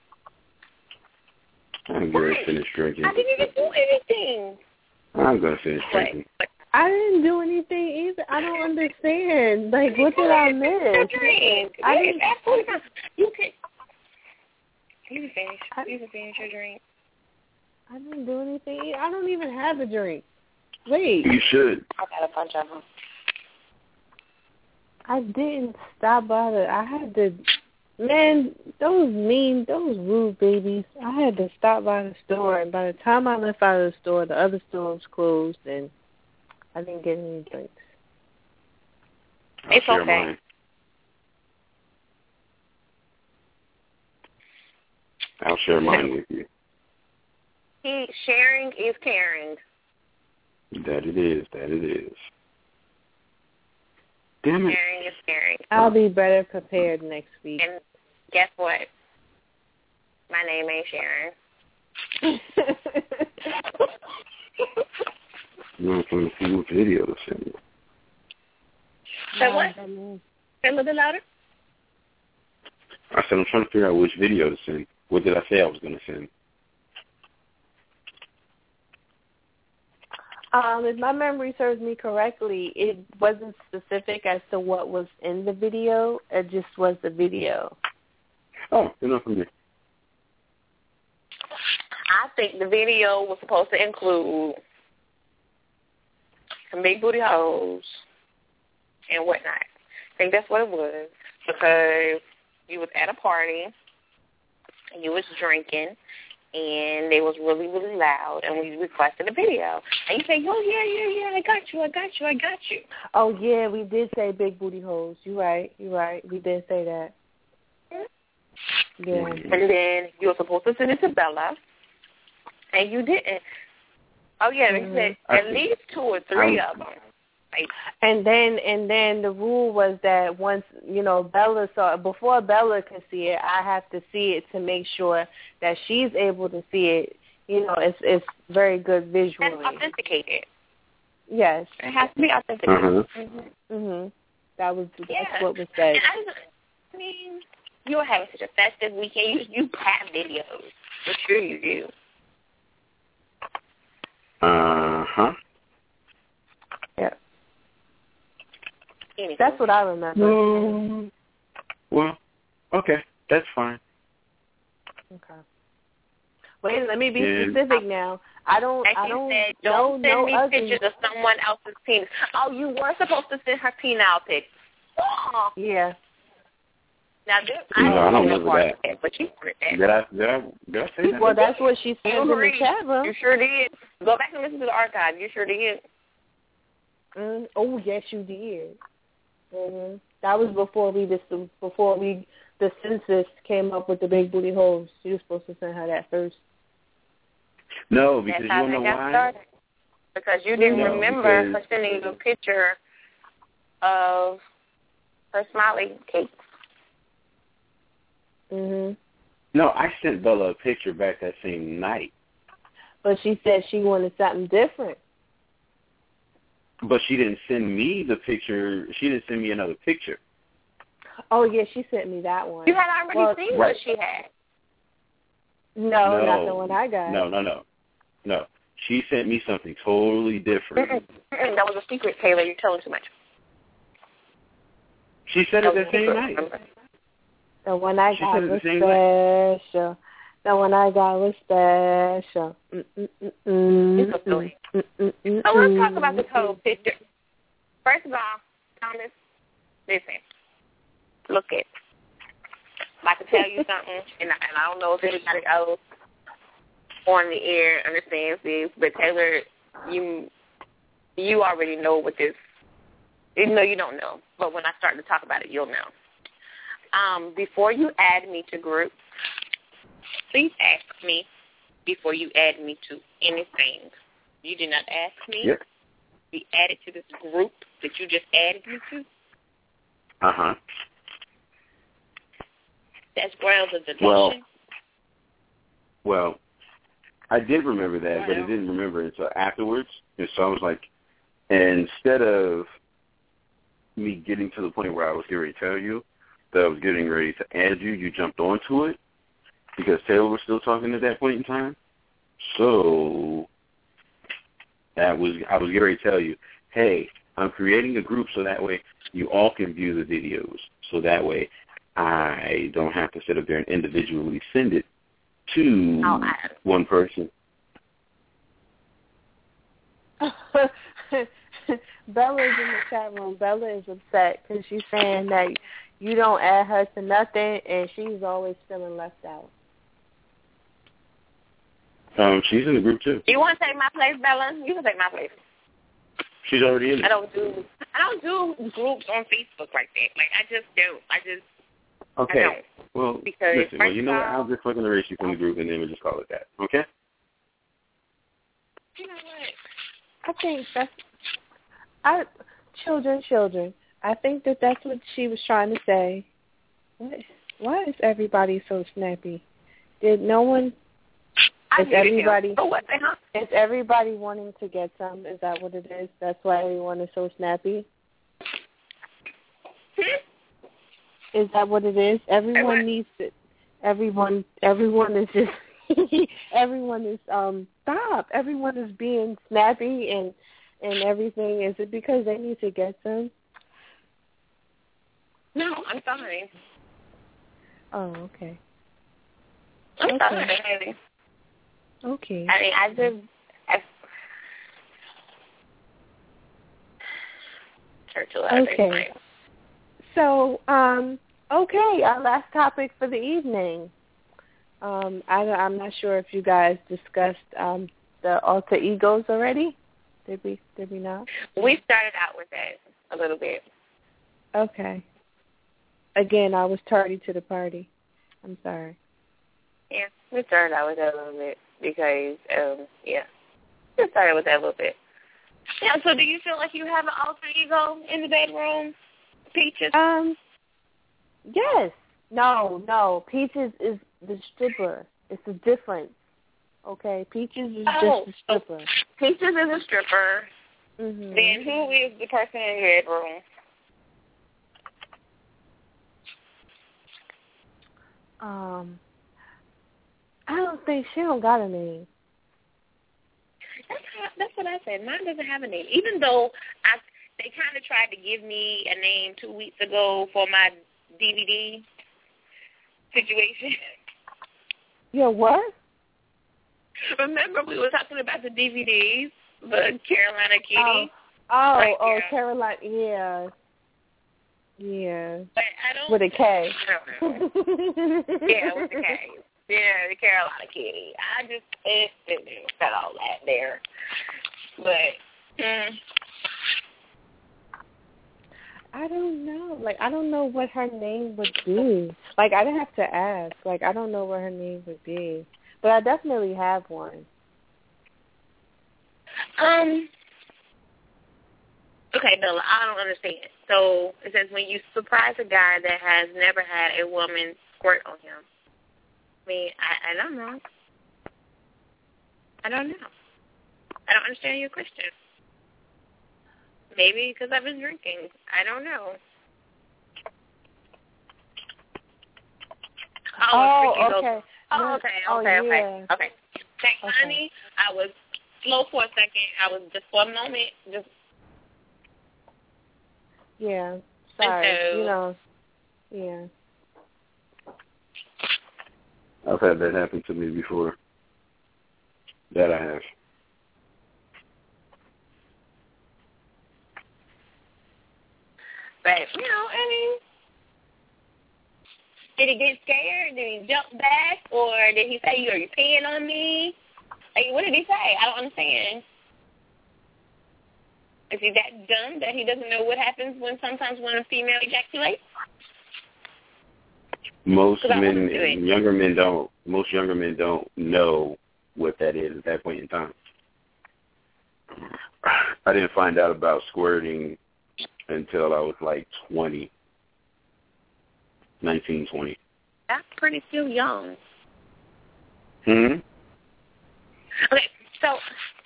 I'm going to finish drinking. I didn't even do anything. I'm going to finish drinking. Wait, I didn't do anything either. I don't understand. Like, what did I miss? Drink. I Yes, didn't. absolutely not. You can. You can finish. You can finish your drink. I didn't do anything either. I don't even have a drink. Wait. You should. I got a bunch of them. I didn't stop by the. I had to. Man, those mean, those rude babies. I had to stop by the store, and by the time I left out of the store, the other store was closed, and I didn't get any drinks. I'll It's share okay. mine. share mine with you. He sharing is caring. That it is. That it is. Damn it. Sharing is caring. I'll be better prepared next week. And guess what? My name ain't Sharon. I'm trying to see what video to send you. So what? Say a little bit louder. I said I'm trying to figure out which video to send. What did I say I was going to send? Um, if my memory serves me correctly, it wasn't specific as to what was in the video. It just was the video. Oh, enough from me. I think the video was supposed to include some big booty hoes and whatnot. I think that's what it was, because you was at a party and you was drinking and they was really, really loud, and we requested a video. And you say, oh, yeah, yeah, yeah, I got you, I got you, I got you. Oh, yeah, we did say big booty hoes. You're right, you're right. We did say that. Yeah. And then you were supposed to send it to Bella, and you didn't. Oh, yeah, Mm-hmm. they said at least two or three of them. Like, And then and then the rule was that once, you know, Bella saw it, before Bella could see it, I have to see it to make sure that she's able to see it. You know, it's it's very good visually. that's authenticated. Yes. It has to be authenticated. Uh-huh. Mm-hmm. mm-hmm. That was that's Yeah. what was said. And I, I mean, you were having such a festive weekend. You, you have videos. For sure you do. Uh-huh. Yeah. Anyway. That's what I remember. No. Well, okay. That's fine. Okay. Wait, let me be Yeah. specific now. I don't. And I she don't. said, no, don't send no me ugly. pictures of someone else's penis. Oh, you were supposed to send her penile pics. Oh. Yeah. Now, this, No, I don't know remember that. that. But you heard that. Did I, did I, did I say that? Well, that's what she said You in the agreed. chat room. You sure did. Go back and listen to the archive. You sure did. Mm, oh yes, you did. Mm-hmm. That was before we just before we the census came up with the big booty holes. You were supposed to send her that first. No, because That's you how don't know they got why? started. Because you didn't No, remember because- her sending you a picture of her smiley cake. Mhm. No, I sent Bella a picture back that same night. But she said she wanted something different. But she didn't send me the picture. She didn't send me another picture. Oh yeah, she sent me that one. You had already Well, seen right. what she had. No, No. not the one I got. No, no, no. No. She sent me something totally different. Mm-mm. Mm-mm. That was a secret, Taylor. You're telling too much. She said That it was that a same secret, night. remember? The one I She got said it was the same way. special. The one I got was special. Mm-mm-mm-mm. You're so silly. Mm-mm-mm-mm. So let's talk about this whole picture. First of all, Thomas, listen. Look at. I'm about to tell you something, and I, and I don't know if anybody else on the air understands this, but Taylor, you you already know what this. Even though you don't know, but when I start to talk about it, you'll know. Um, before you add me to groups, please ask me before you add me to anything. You did not ask me Yep. to be added to this group that you just added me to. Uh-huh. That's grounds of deletion. Well, well, I did remember that, but I didn't remember it until afterwards. And so I was like, instead of me getting to the point where I was getting ready to tell you that I was getting ready to add you, you jumped onto it because Taylor was still talking at that point in time. So that was I was getting ready to tell you, hey, I'm creating a group so that way you all can view the videos. So that way I don't have to sit up there and individually send it to Oh, I- one person. Bella is in the chat room. Bella is upset because she's saying that you don't add her to nothing, and she's always feeling left out. Um, she's in the group too. You want to take my place, Bella? You can take my place. She's already in it. I don't do I don't do groups on Facebook like that. Like I just don't. I just I Okay. don't. Well, because listen, well, you know what? all, I'll just fucking erase you from the group, and then we'll just call it that, okay? You know what? I think that's, I, children, children. I think that that's what she was trying to say. What, why is everybody so snappy? Did no one, I is everybody, oh, what the hell? is everybody wanting to get some? Is that what it is? That's why everyone is so snappy? Hmm? Is that what it is? Everyone Everyone. needs it. Everyone, everyone is just, everyone is, um, stop. Everyone is being snappy and, and everything. Is it because they need to get some? No, I'm fine. Oh, okay. I'm Okay. fine, baby. Okay. I mean, I just, I, Churchill, I think, Okay. right? So, um, okay, our last topic for the evening. Um, I, I'm not sure if you guys discussed um, the alter egos already. Did we? Did we not? We started out with that a little bit. Okay. Again, I was tardy to the party. I'm sorry. Yeah, we started out with that a little bit because, um, yeah, we started with that a little bit. Yeah. So, do you feel like you have an alter ego in the bedroom, Peaches? Um. Yes. No. No. Peaches is the stripper. It's the difference. Okay. Peaches is Oh, just the stripper. Peaches is a stripper. Mm-hmm. Then who is the person in the bedroom? Um. I don't think she don't got a name. That's how, that's what I said. Mine doesn't have a name. Even though I, they kind of tried to give me a name two weeks ago for my D V D situation. Yeah, what? Remember we were talking about the D V Ds, the Carolina Kitty? Oh, oh, Right, oh yeah. Caroline, yeah. Yeah. But I don't... With a K. I don't know. Yeah, with the K. Yeah, the Carolina Kitty. I just it, it, it got all that there. But, mm. I don't know. Like, I don't know what her name would be. Like, I'd have to ask. Like, I don't know what her name would be. But I definitely have one. Um... Okay, Bella, I don't understand. So it says when you surprise a guy that has never had a woman squirt on him. I mean, I, I don't know. I don't know. I don't understand your question. Maybe because I've been drinking. I don't know. Oh, Oh, freaking okay. goes- Oh, No, okay, oh, okay, okay, yeah. okay. Thanks, Okay. honey. I was slow for a second. I was just for a moment, just Yeah. Sorry. so- You know. Yeah. I've had that happen to me before. That I have. But, you know, I mean, did he get scared? Did he jump back? Or did he say, are you peeing on me? Like, what did he say? I don't understand. Is he that dumb that he doesn't know what happens when sometimes when a female ejaculates? Most 'Cause I men, wanna do it. younger men don't, most younger men don't know what that is at that point in time. I didn't find out about squirting until I was like twenty, nineteen, twenty. That's pretty still young. Hmm? Okay, so,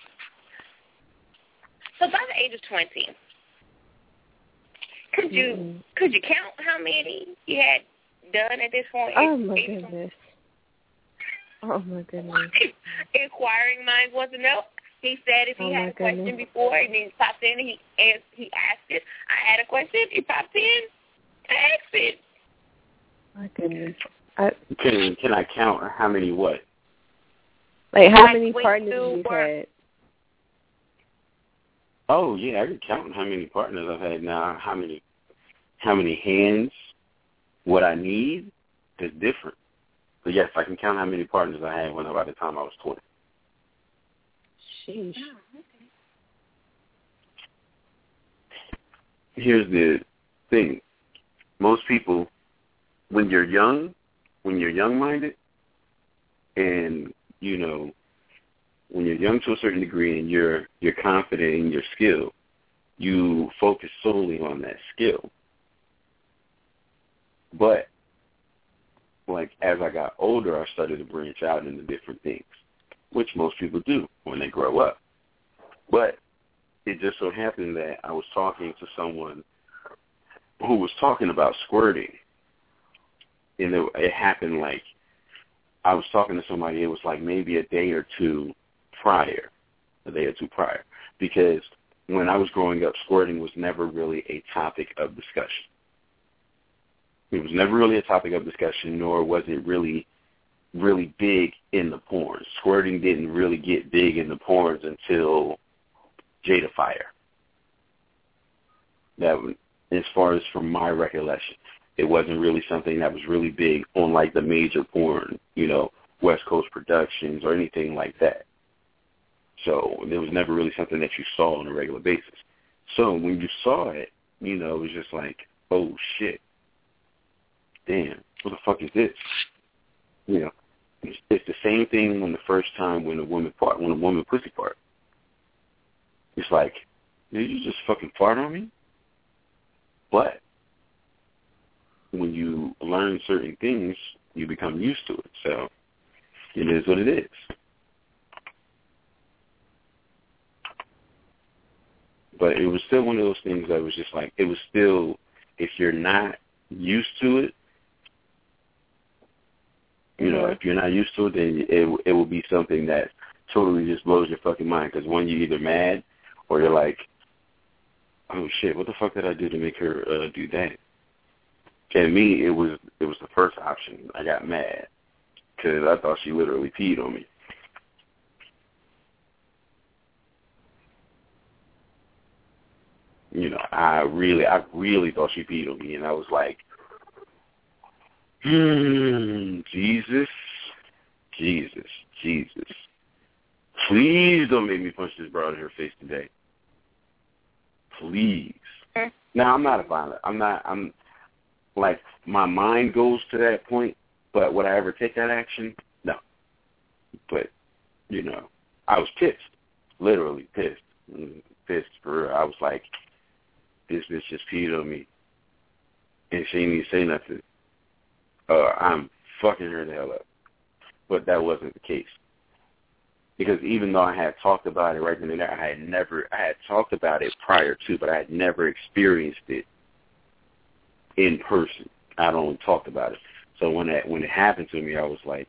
so by the age of twenty, could you Mm-hmm. could you count how many you had done at this point? Oh, my Age- goodness. Oh, my goodness. Inquiring minds want to know. He said if he Oh, had my a question goodness. before and he popped in and he asked, he asked it. I had a question. He popped in. I asked it. My goodness. I, Can can I count how many what? like, how Like, many when partners you you've were- had? Oh yeah, I can count how many partners I've had now. How many, how many hands? What I need is different. But yes, I can count how many partners I had when by the time I was twenty. Sheesh. Here's the thing. Most people, when you're young, when you're young-minded and, you know, when you're young to a certain degree and you're you're confident in your skill, you focus solely on that skill. But, like, as I got older, I started to branch out into different things, which most people do when they grow up. But it just so happened that I was talking to someone who was talking about squirting. And it, it happened like, I was talking to somebody, it was like maybe a day or two prior, a day or two prior. Because when I was growing up, squirting was never really a topic of discussion. It was never really a topic of discussion, nor was it really, really big in the porns. Squirting didn't really get big in the porns until Jada Fire. That, as far as from my recollection, it wasn't really something that was really big on like the major porn, you know, West Coast Productions or anything like that. So it was never really something that you saw on a regular basis. So when you saw it, you know, it was just like, oh shit, damn, what the fuck is this? You know, it's, it's the same thing when the first time when a woman fart, when a woman pussy fart. It's like, did you just fucking fart on me? But when you learn certain things, you become used to it. So it is what it is. But it was still one of those things that was just like, it was still, if you're not used to it, you know, if you're not used to it, then it it will be something that totally just blows your fucking mind. Because when you're either mad or you're like, oh shit, what the fuck did I do to make her uh, do that? And me, it was it was the first option. I got mad because I thought she literally peed on me. You know, I really, I really thought she peed on me, and I was like, hmm, Jesus, Jesus, Jesus. Please don't make me punch this broad in her face today. Please. Now, I'm not a violent. I'm not, I'm, like, my mind goes to that point, but would I ever take that action? No. But, you know, I was pissed. Literally pissed. Pissed for real. I was like, this bitch just peed on me. And she didn't even say nothing. Uh, I'm fucking her the hell up. But that wasn't the case. Because even though I had talked about it right then and there, I had never, I had talked about it prior to, but I had never experienced it in person. I'd only talked about it. So when that, when it happened to me, I was like,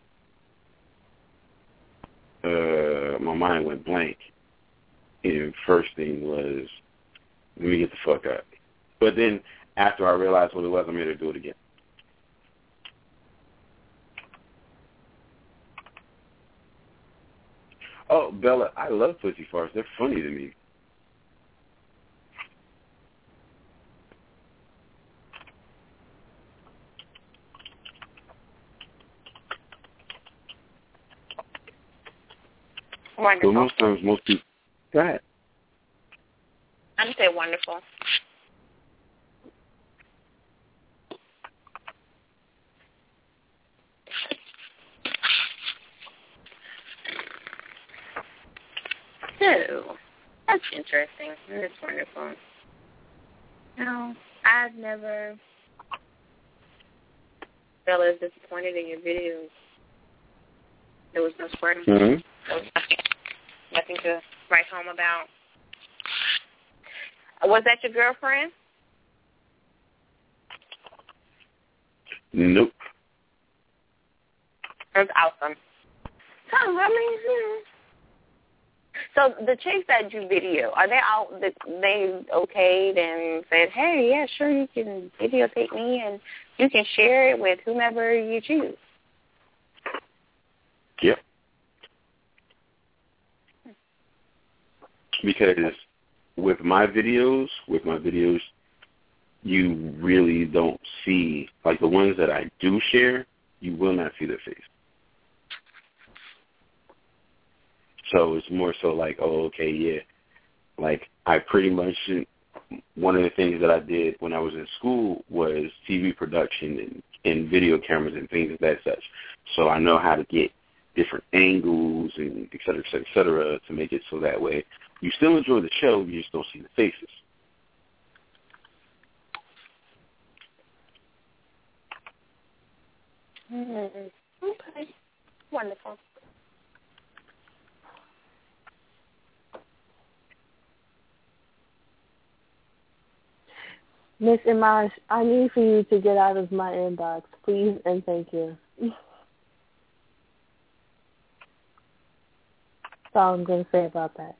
uh, my mind went blank. And first thing was, let me get the fuck up. But then after I realized what it was, I made her do it again. Oh, Bella, I love pussy farts. They're funny to me. Wonderful. But most times, most people... Go ahead. I just say wonderful. So, that's interesting. That's wonderful. No, I've never felt as disappointed in your videos. There was no squirting. Mm-hmm. There was nothing, nothing to write home about. Was that your girlfriend? Nope. That's awesome. So, I mean, hmm. So the chicks that do video, are they all, they okayed and said, hey, yeah, sure, you can videotape me and you can share it with whomever you choose? Yep. Because with my videos, with my videos, you really don't see, like the ones that I do share, you will not see their face. So it's more so like, oh, okay, yeah. Like I pretty much, one of the things that I did when I was in school was T V production and in video cameras and things of that such. So I know how to get different angles and et cetera, et cetera, et cetera, to make it so that way you still enjoy the show, you just don't see the faces. Mm-hmm. Okay. Wonderful. Miss Imash, I need for you to get out of my inbox, please and thank you. That's all I'm going to say about that.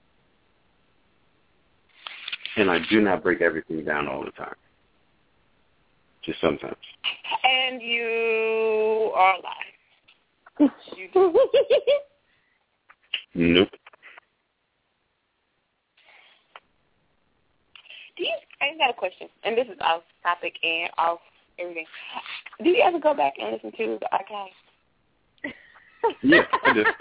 And I do not break everything down all the time. Just sometimes. And you are lying. You do. Nope. Do you, I got a question, and this is off topic and off everything. Do you ever go back and listen to the archive? Yeah, I do.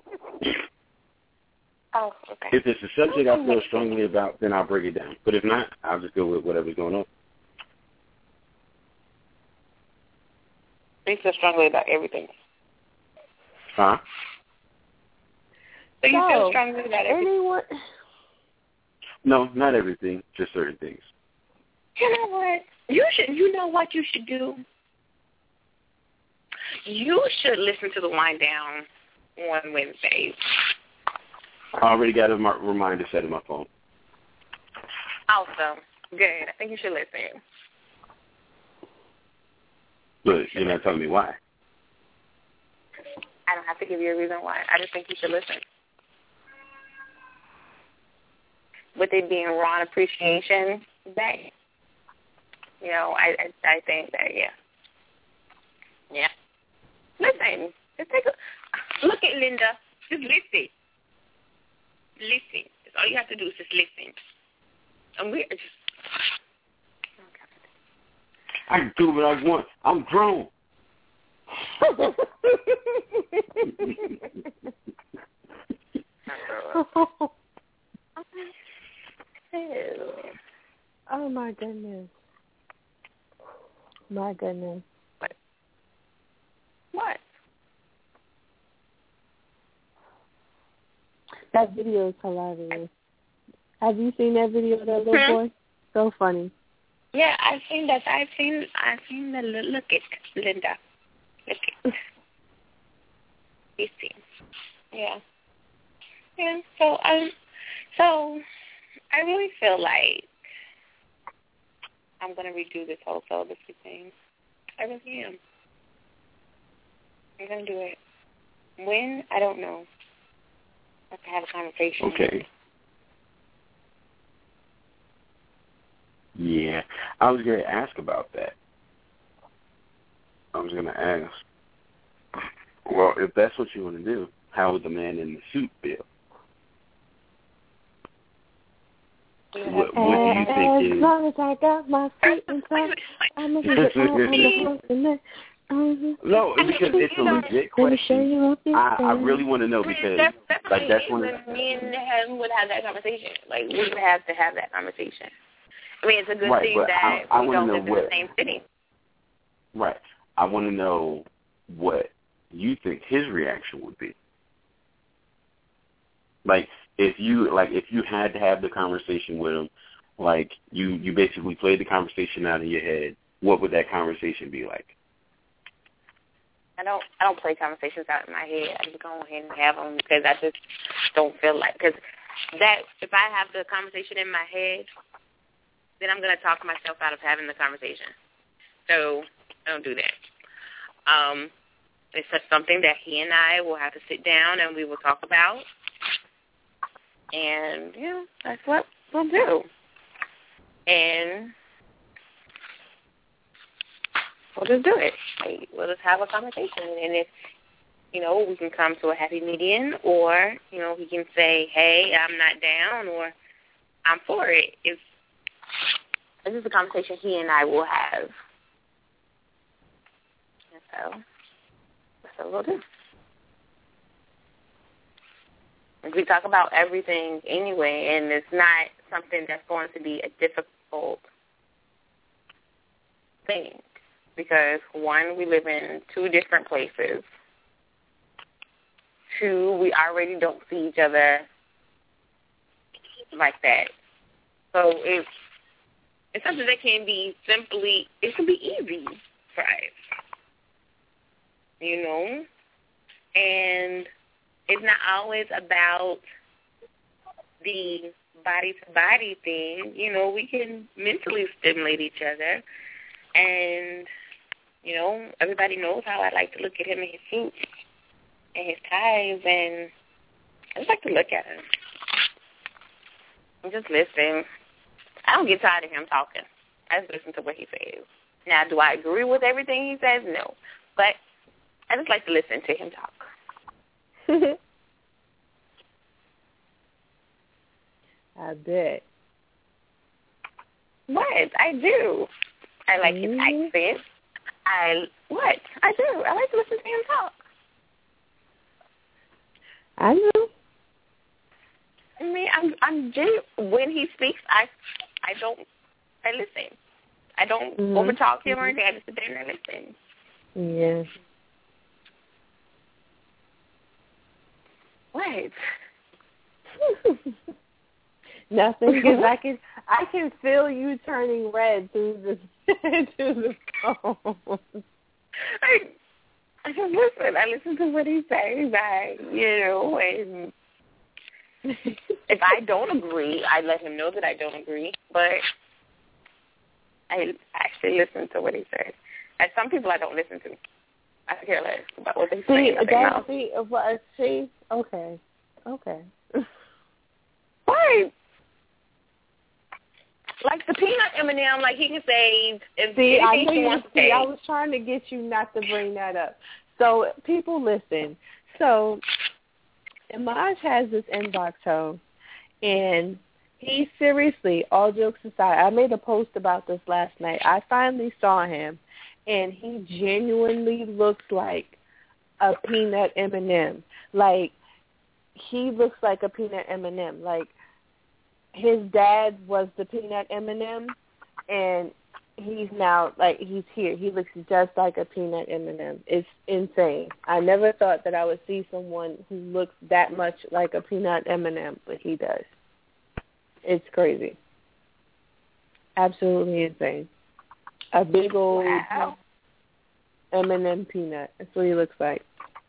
Oh, okay. If it's a subject I feel strongly about, then I'll break it down. But if not, I'll just go with whatever's going on. You feel strongly about everything. Huh? So you so, feel strongly about everything? Anyone? No, not everything, just certain things. You know what? You should. You know what you should do? You should listen to the wind down on Wednesdays. I already got a reminder set in my phone. Awesome. Good. I think you should listen. But you're not telling me why. I don't have to give you a reason why. I just think you should listen. With it being Ron Appreciation Day, you know, I, I I think that yeah, yeah. Listen, just take a look at Linda. Just listen, listen. That's all you have to do is just listen. And we're just. I can do what I want. I'm grown. Oh my goodness. My goodness. What? What? That video is hilarious. Have you seen that video of that little hmm? boy? So funny. Yeah, I've seen that. I've seen. I've seen the look at Linda. Look at. You see. Yeah. Yeah. So um. So I really feel like I'm gonna redo this whole celibacy thing. I really am. I'm gonna do it. When? I don't know. I have to have a conversation. Okay. Yeah, I was going to ask about that. I was going to ask, well, if that's what you want to do, how would the man in the suit feel? What, what do you think is... As long as I got my feet inside, I'm going to get out on the floor tonight. No, because it's a legit question. I, I really want to know because that's, that's like that's one. Me and him would have that conversation. Like we would have to have that conversation. I mean, it's a good right, thing that I, I we don't live what, in the same city. Right. I want to know what you think his reaction would be. Like if you like if you had to have the conversation with him, like you you basically played the conversation out of your head. What would that conversation be like? I don't I don't play conversations out in my head. I just go ahead and have them because I just don't feel like because that if I have the conversation in my head, then I'm going to talk myself out of having the conversation. So I don't do that. Um, it's just something that he and I will have to sit down and we will talk about. And, you know, that's what we'll do. And we'll just do it. Like, we'll just have a conversation. And if, you know, we can come to a happy median or, you know, he can say, hey, I'm not down or I'm for it. If this is a conversation he and I will have. And so that's what we'll do. And we talk about everything anyway, and it's not something that's going to be a difficult thing. because, one, we live in two different places. Two, we already don't see each other like that. So it's, it's something that can be simply, it can be easy for us, you know? And it's not always about the body-to-body thing. You know, we can mentally stimulate each other. And, you know, everybody knows how I like to look at him in his suits and his ties, and I just like to look at him and just listen. I don't get tired of him talking. I just listen to what he says. Now, do I agree with everything he says? No. But I just like to listen to him talk. I bet. What? I do. I like his accent. I, what? I do. I like to listen to him talk. I know. I mean, I'm, I'm genuine. When he speaks, I, I don't, I listen. I don't mm-hmm. overtalk him or anything. I just sit there and I listen. Yeah. What? Nothing, because I can, I can feel you turning red through the, through the phone. I, I just listen. I listen to what he says. I, you know, and if I don't agree, I let him know that I don't agree. But I actually listen to what he says. And some people I don't listen to. I care less about what they say. See, that's see, what see. Okay, okay. Why? Like the peanut M and M, like he can say if see, I anything he wants to say. I was trying to get you not to bring that up. So people listen. So Imaj has this inbox show, and he seriously, all jokes aside, I made a post about this last night. I finally saw him, and he genuinely looks like a peanut M and M. Like, he looks like a peanut M and M. Like, his dad was the peanut M and M, and he's now, like, he's here. He looks just like a peanut M and M. It's insane. I never thought that I would see someone who looks that much like a peanut M and M, but he does. It's crazy. Absolutely insane. A big old wow. M and M peanut. That's what he looks like.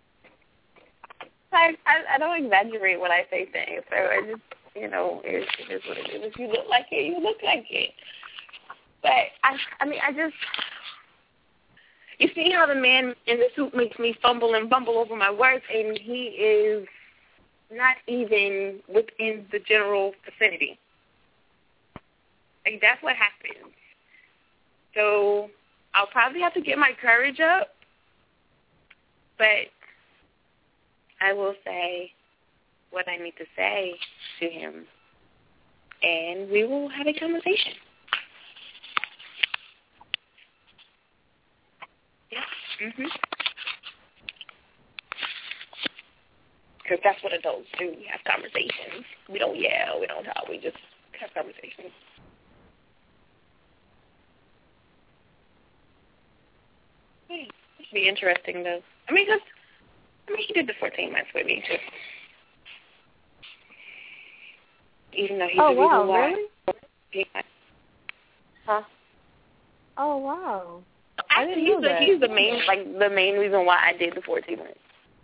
I, I I don't exaggerate when I say things, so I just, you know, it, it is what it is. If you look like it, you look like it. But, I I mean, I just, you see how the man in the suit makes me fumble and bumble over my words, and he is not even within the general vicinity. Like, that's what happens. So I'll probably have to get my courage up, but I will say what I need to say to him, and we will have a conversation. Yeah. Mhm. Because that's what adults do. We have conversations. We don't yell. We don't talk. We just have conversations. Hmm. It'd be interesting, though. I mean, because I mean, he did the fourteen months with me, too. Even though he's oh, the reason wow, why. Really? Huh? Oh, wow. Actually, he's the, he's the main, like, the main reason why I did the fourteen months.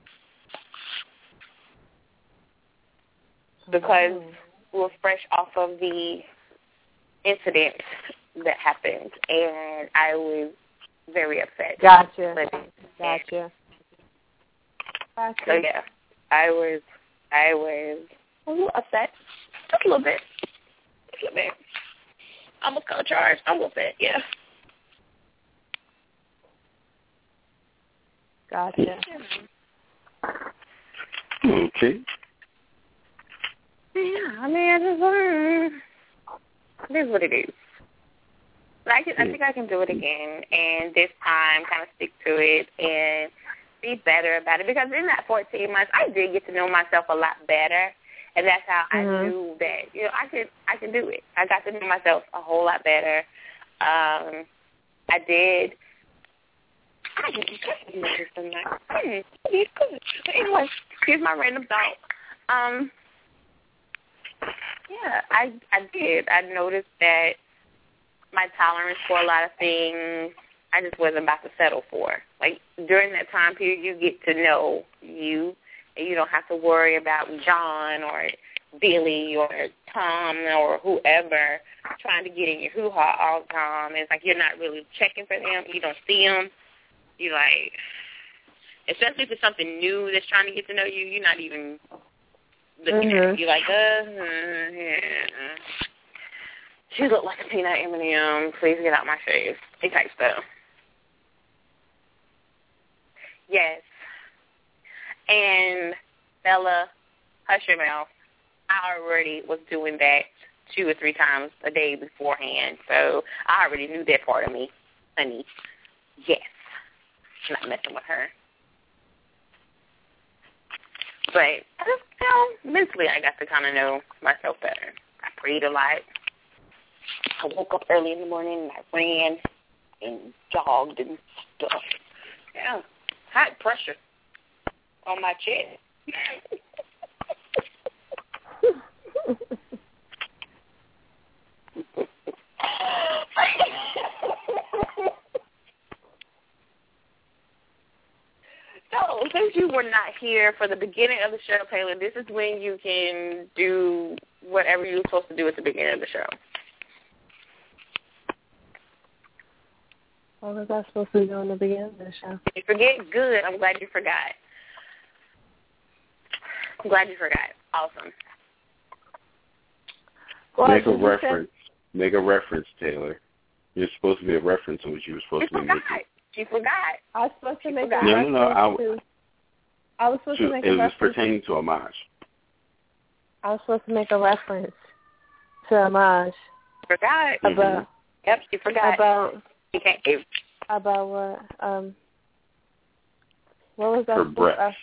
Because oh. we were fresh off of the incident that happened, and I was very upset. Gotcha. But, gotcha. Gotcha. So, yeah, I was, I was a little upset. Just a little bit. Just a little bit. I almost got charged. I'm a little bit, yeah. Gotcha. Okay. Yeah, I mean, I just, uh, it is what it is. But I, can, I think I can do it again, and this time kind of stick to it and be better about it. Because in that fourteen months, I did get to know myself a lot better, and that's how mm-hmm. I knew that, you know, I could, I could do it. I got to know myself a whole lot better. Um, I did I didn't this tonight. Hmm, he's good. But anyway, here's my random thought. Um, yeah, I I did. I noticed that my tolerance for a lot of things, I just wasn't about to settle for. Like, during that time period, you get to know you, and you don't have to worry about John or Billy or Tom or whoever trying to get in your hoo-ha all the time. It's like you're not really checking for them. You don't see them. You like, especially if it's something new that's trying to get to know you, you're not even looking mm-hmm. at it. You're like, uh, uh, yeah. She looked like a peanut M and M. Please get out my face. It type stuff. Yes. And Bella, hush your mouth. I already was doing that two or three times a day beforehand, so I already knew that part of me, honey. Yes. Not messing with her. But I just, you know, mentally I got to kind of know myself better. I prayed a lot. I woke up early in the morning and I ran and jogged and stuff. Yeah. High pressure on my chest. So, since you were not here for the beginning of the show, Taylor, this is when you can do whatever you were supposed to do at the beginning of the show. What was I supposed to do in the beginning of the show? You forget? Good. I'm glad you forgot. I'm glad you forgot. Awesome. Well, Make a reference. Make a reference, Taylor. You're supposed to be a reference to what you were supposed she to be forgot. making. She forgot. I was supposed to she make forgot. a no, reference no, no, I, to... I was supposed to, to make it a was reference... pertaining to Homage. I was supposed to make a reference to Homage. Forgot. About... Mm-hmm. Yep, she forgot. About... She can't... About what? Um... What was that? Her breath. Uh,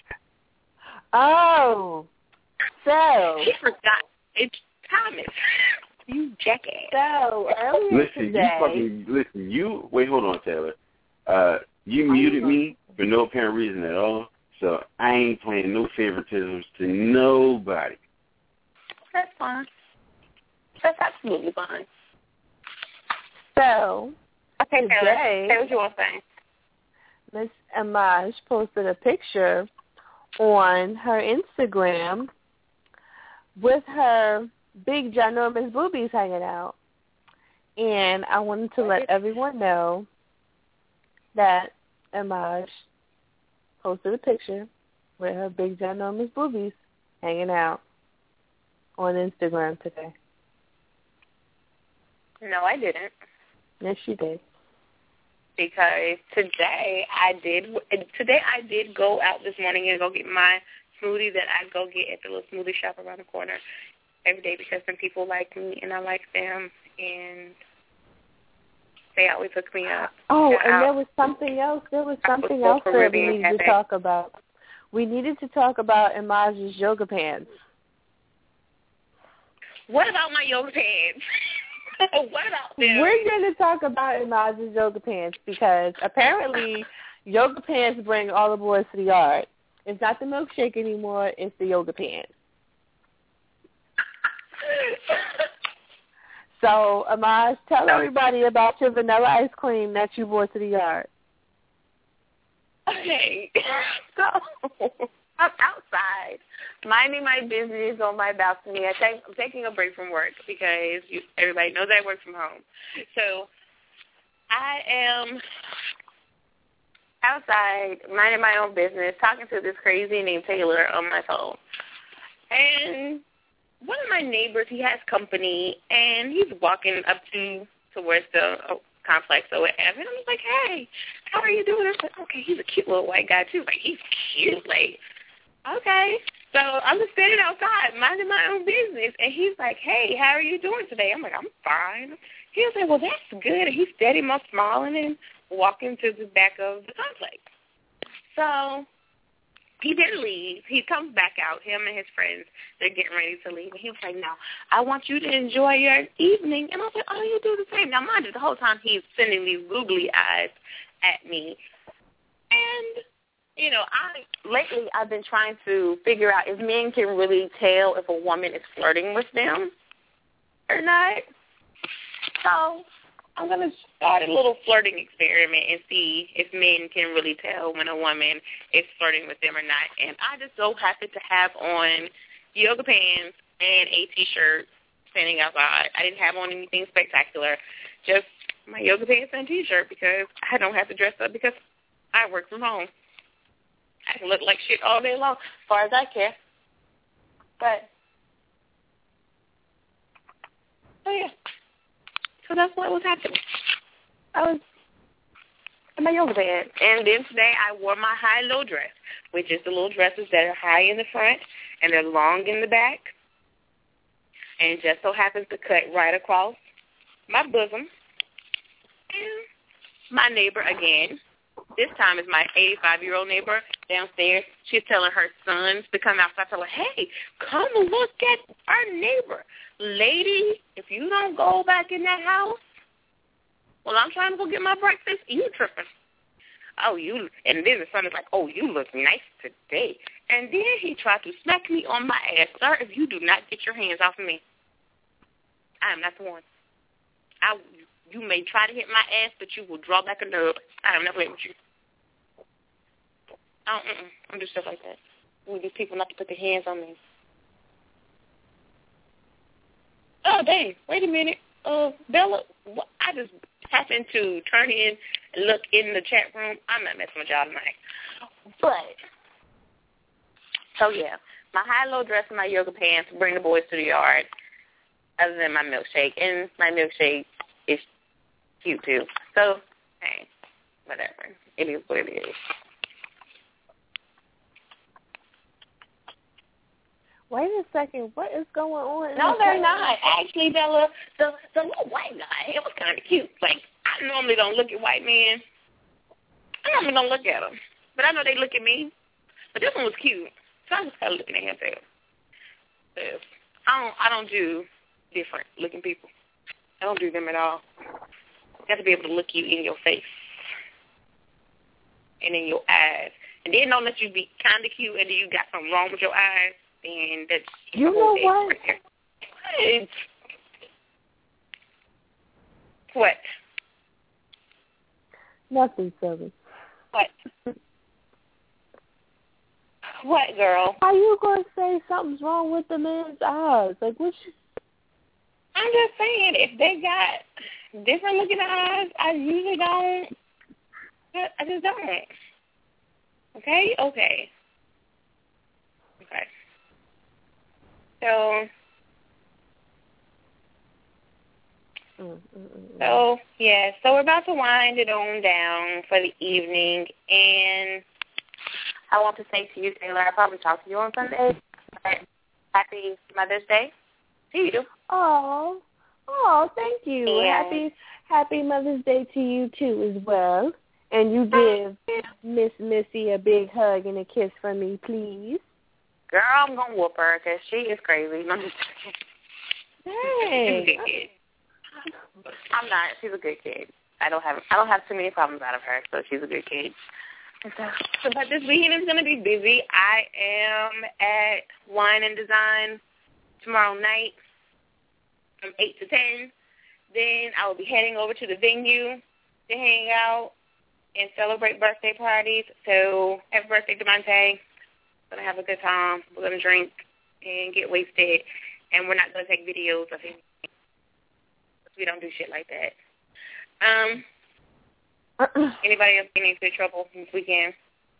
oh! So... She forgot. It's Thomas. You jackass. So, earlier listen, today... you fucking... Listen, you... Wait, hold on, Taylor. Uh, you muted me for no apparent reason at all, so I ain't playing no favoritisms to nobody. That's fine. That's absolutely fine. So, okay, today, Taylor, say what you want to say. Miss Homage posted a picture on her Instagram with her big ginormous boobies hanging out. And I wanted to let everyone know that Homage posted a picture with her big ginormous boobies hanging out on Instagram today. No, I didn't. Yes, she did. Because today I did. Today I did go out this morning and go get my smoothie that I go get at the little smoothie shop around the corner every day because some people like me and I like them, and they always hook me up. Oh, and out. there was something else. There was something else that we needed to talk about. We needed to talk about Homage's yoga pants. What about my yoga pants? What about them? We're going to talk about Homage's yoga pants because apparently yoga pants bring all the boys to the yard. It's not the milkshake anymore. It's the yoga pants. So, Homage, tell everybody about your vanilla ice cream that you brought to the yard. Okay. So, I'm outside, minding my business on my balcony. I take, I'm taking a break from work because you, everybody knows I work from home. So, I am outside, minding my own business, talking to this crazy named Taylor on my phone. And one of my neighbors, he has company, and he's walking up to towards the uh, complex or whatever. And I'm like, hey, how are you doing? I said, okay, he's a cute little white guy, too. Like, he's cute. Like, okay. So I'm just standing outside, minding my own business. And he's like, hey, how are you doing today? I'm like, I'm fine. He was like, well, that's good. And he's steady, much smiling and walking to the back of the complex. So he didn't leave. He comes back out, him and his friends. They're getting ready to leave. And he was like, no, I want you to enjoy your evening. And I was like, oh, you do the same. Now, mind you, the whole time he's sending these googly eyes at me. And, you know, I lately I've been trying to figure out if men can really tell if a woman is flirting with them or not. So I'm going to start a little flirting experiment and see if men can really tell when a woman is flirting with them or not. And I just so happen to have on yoga pants and a T-shirt standing outside. I didn't have on anything spectacular, just my yoga pants and T-shirt because I don't have to dress up because I work from home. I can look like shit all day long as far as I care. But, oh, yeah. So that's what was happening. I was in my yoga pants. And then today I wore my high-low dress, which is the little dresses that are high in the front and they're long in the back. And it just so happens to cut right across my bosom. And my neighbor, again, this time is my eighty-five-year-old neighbor downstairs. She's telling her sons to come outside. I tell her, hey, come look at our neighbor. Lady, if you don't go back in that house, well, I'm trying to go get my breakfast. You tripping. Oh, you, and then the son is like, oh, you look nice today. And then he tried to smack me on my ass. Sir, if you do not get your hands off of me, I am not the one. I, you may try to hit my ass, but you will draw back a nub. I am not playing with you. I don't, mm-mm, I don't do stuff like that. I need these people not to put their hands on me. Oh, dang. Wait a minute. Uh, Bella, what, I just happened to turn in and look in the chat room. I'm not messing with y'all tonight. But, so yeah, my high-low dress and my yoga pants bring the boys to the yard, other than my milkshake. And my milkshake is cute, too. So, hey, whatever. It is what it is. Wait a second. What is going on? No, they're not. Actually, Bella, the, the little white guy, it was kind of cute. Like, I normally don't look at white men. I normally don't look at them. But I know they look at me. But this one was cute. So I just started looking at him. I don't, I don't do different looking people. I don't do them at all. You got to be able to look you in your face and in your eyes. And then don't let you be kind of cute and then you got something wrong with your eyes. And that's you know what? Right. What? Nothing, silly. What? What, girl? How you gonna say something's wrong with the man's eyes? Like, what? You... I'm just saying, if they got different looking eyes, I usually don't. I just don't. Okay? Okay. Okay. So, mm, mm, mm. so yeah, so we're about to wind it on down for the evening, and I want to say to you, Taylor, I'll probably talk to you on Sunday, but happy Mother's Day to you. Oh, oh, thank you. Yeah. Happy, happy Mother's Day to you, too, as well. And you give Miss Missy a big hug and a kiss for me, please. Girl, I'm going to whoop her because she is crazy. I'm just Hey. She's a good kid. I'm not. She's a good kid. I don't have I don't have too many problems out of her, so she's a good kid. And so, so, but this weekend is going to be busy. I am at Wine and Design tomorrow night from eight to ten. Then I will be heading over to the venue to hang out and celebrate birthday parties. So happy birthday, DeMonte. We're going to have a good time. We're going to drink and get wasted. And we're not going to take videos of him. We don't do shit like that. Um, anybody else getting into trouble this weekend?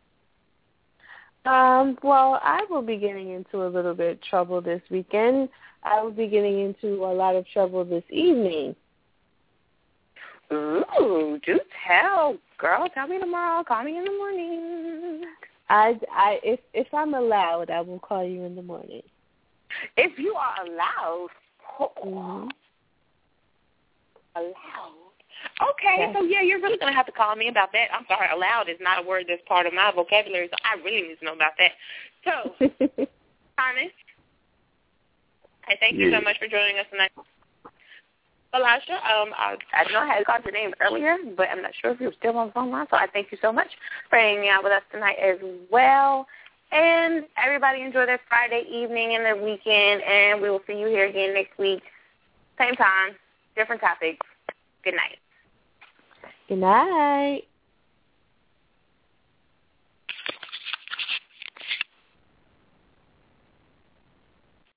Um, well, I will be getting into a little bit of trouble this weekend. I will be getting into a lot of trouble this evening. Ooh, do tell. Girl, tell me tomorrow. Call me in the morning. I, I, if if I'm allowed, I will call you in the morning. If you are allowed. Oh, mm-hmm. Allowed. Okay, yes. So yeah, you're really going to have to call me about that. I'm sorry, allowed is not a word that's part of my vocabulary, so I really need to know about that. So, Thomas, I thank you yeah. so much for joining us tonight. Elisha, um, I, I know I had called your name earlier, but I'm not sure if you were still on the phone line, so I thank you so much for hanging out with us tonight as well. And everybody enjoy their Friday evening and their weekend, and we will see you here again next week. Same time, different topics. Good night. Good night.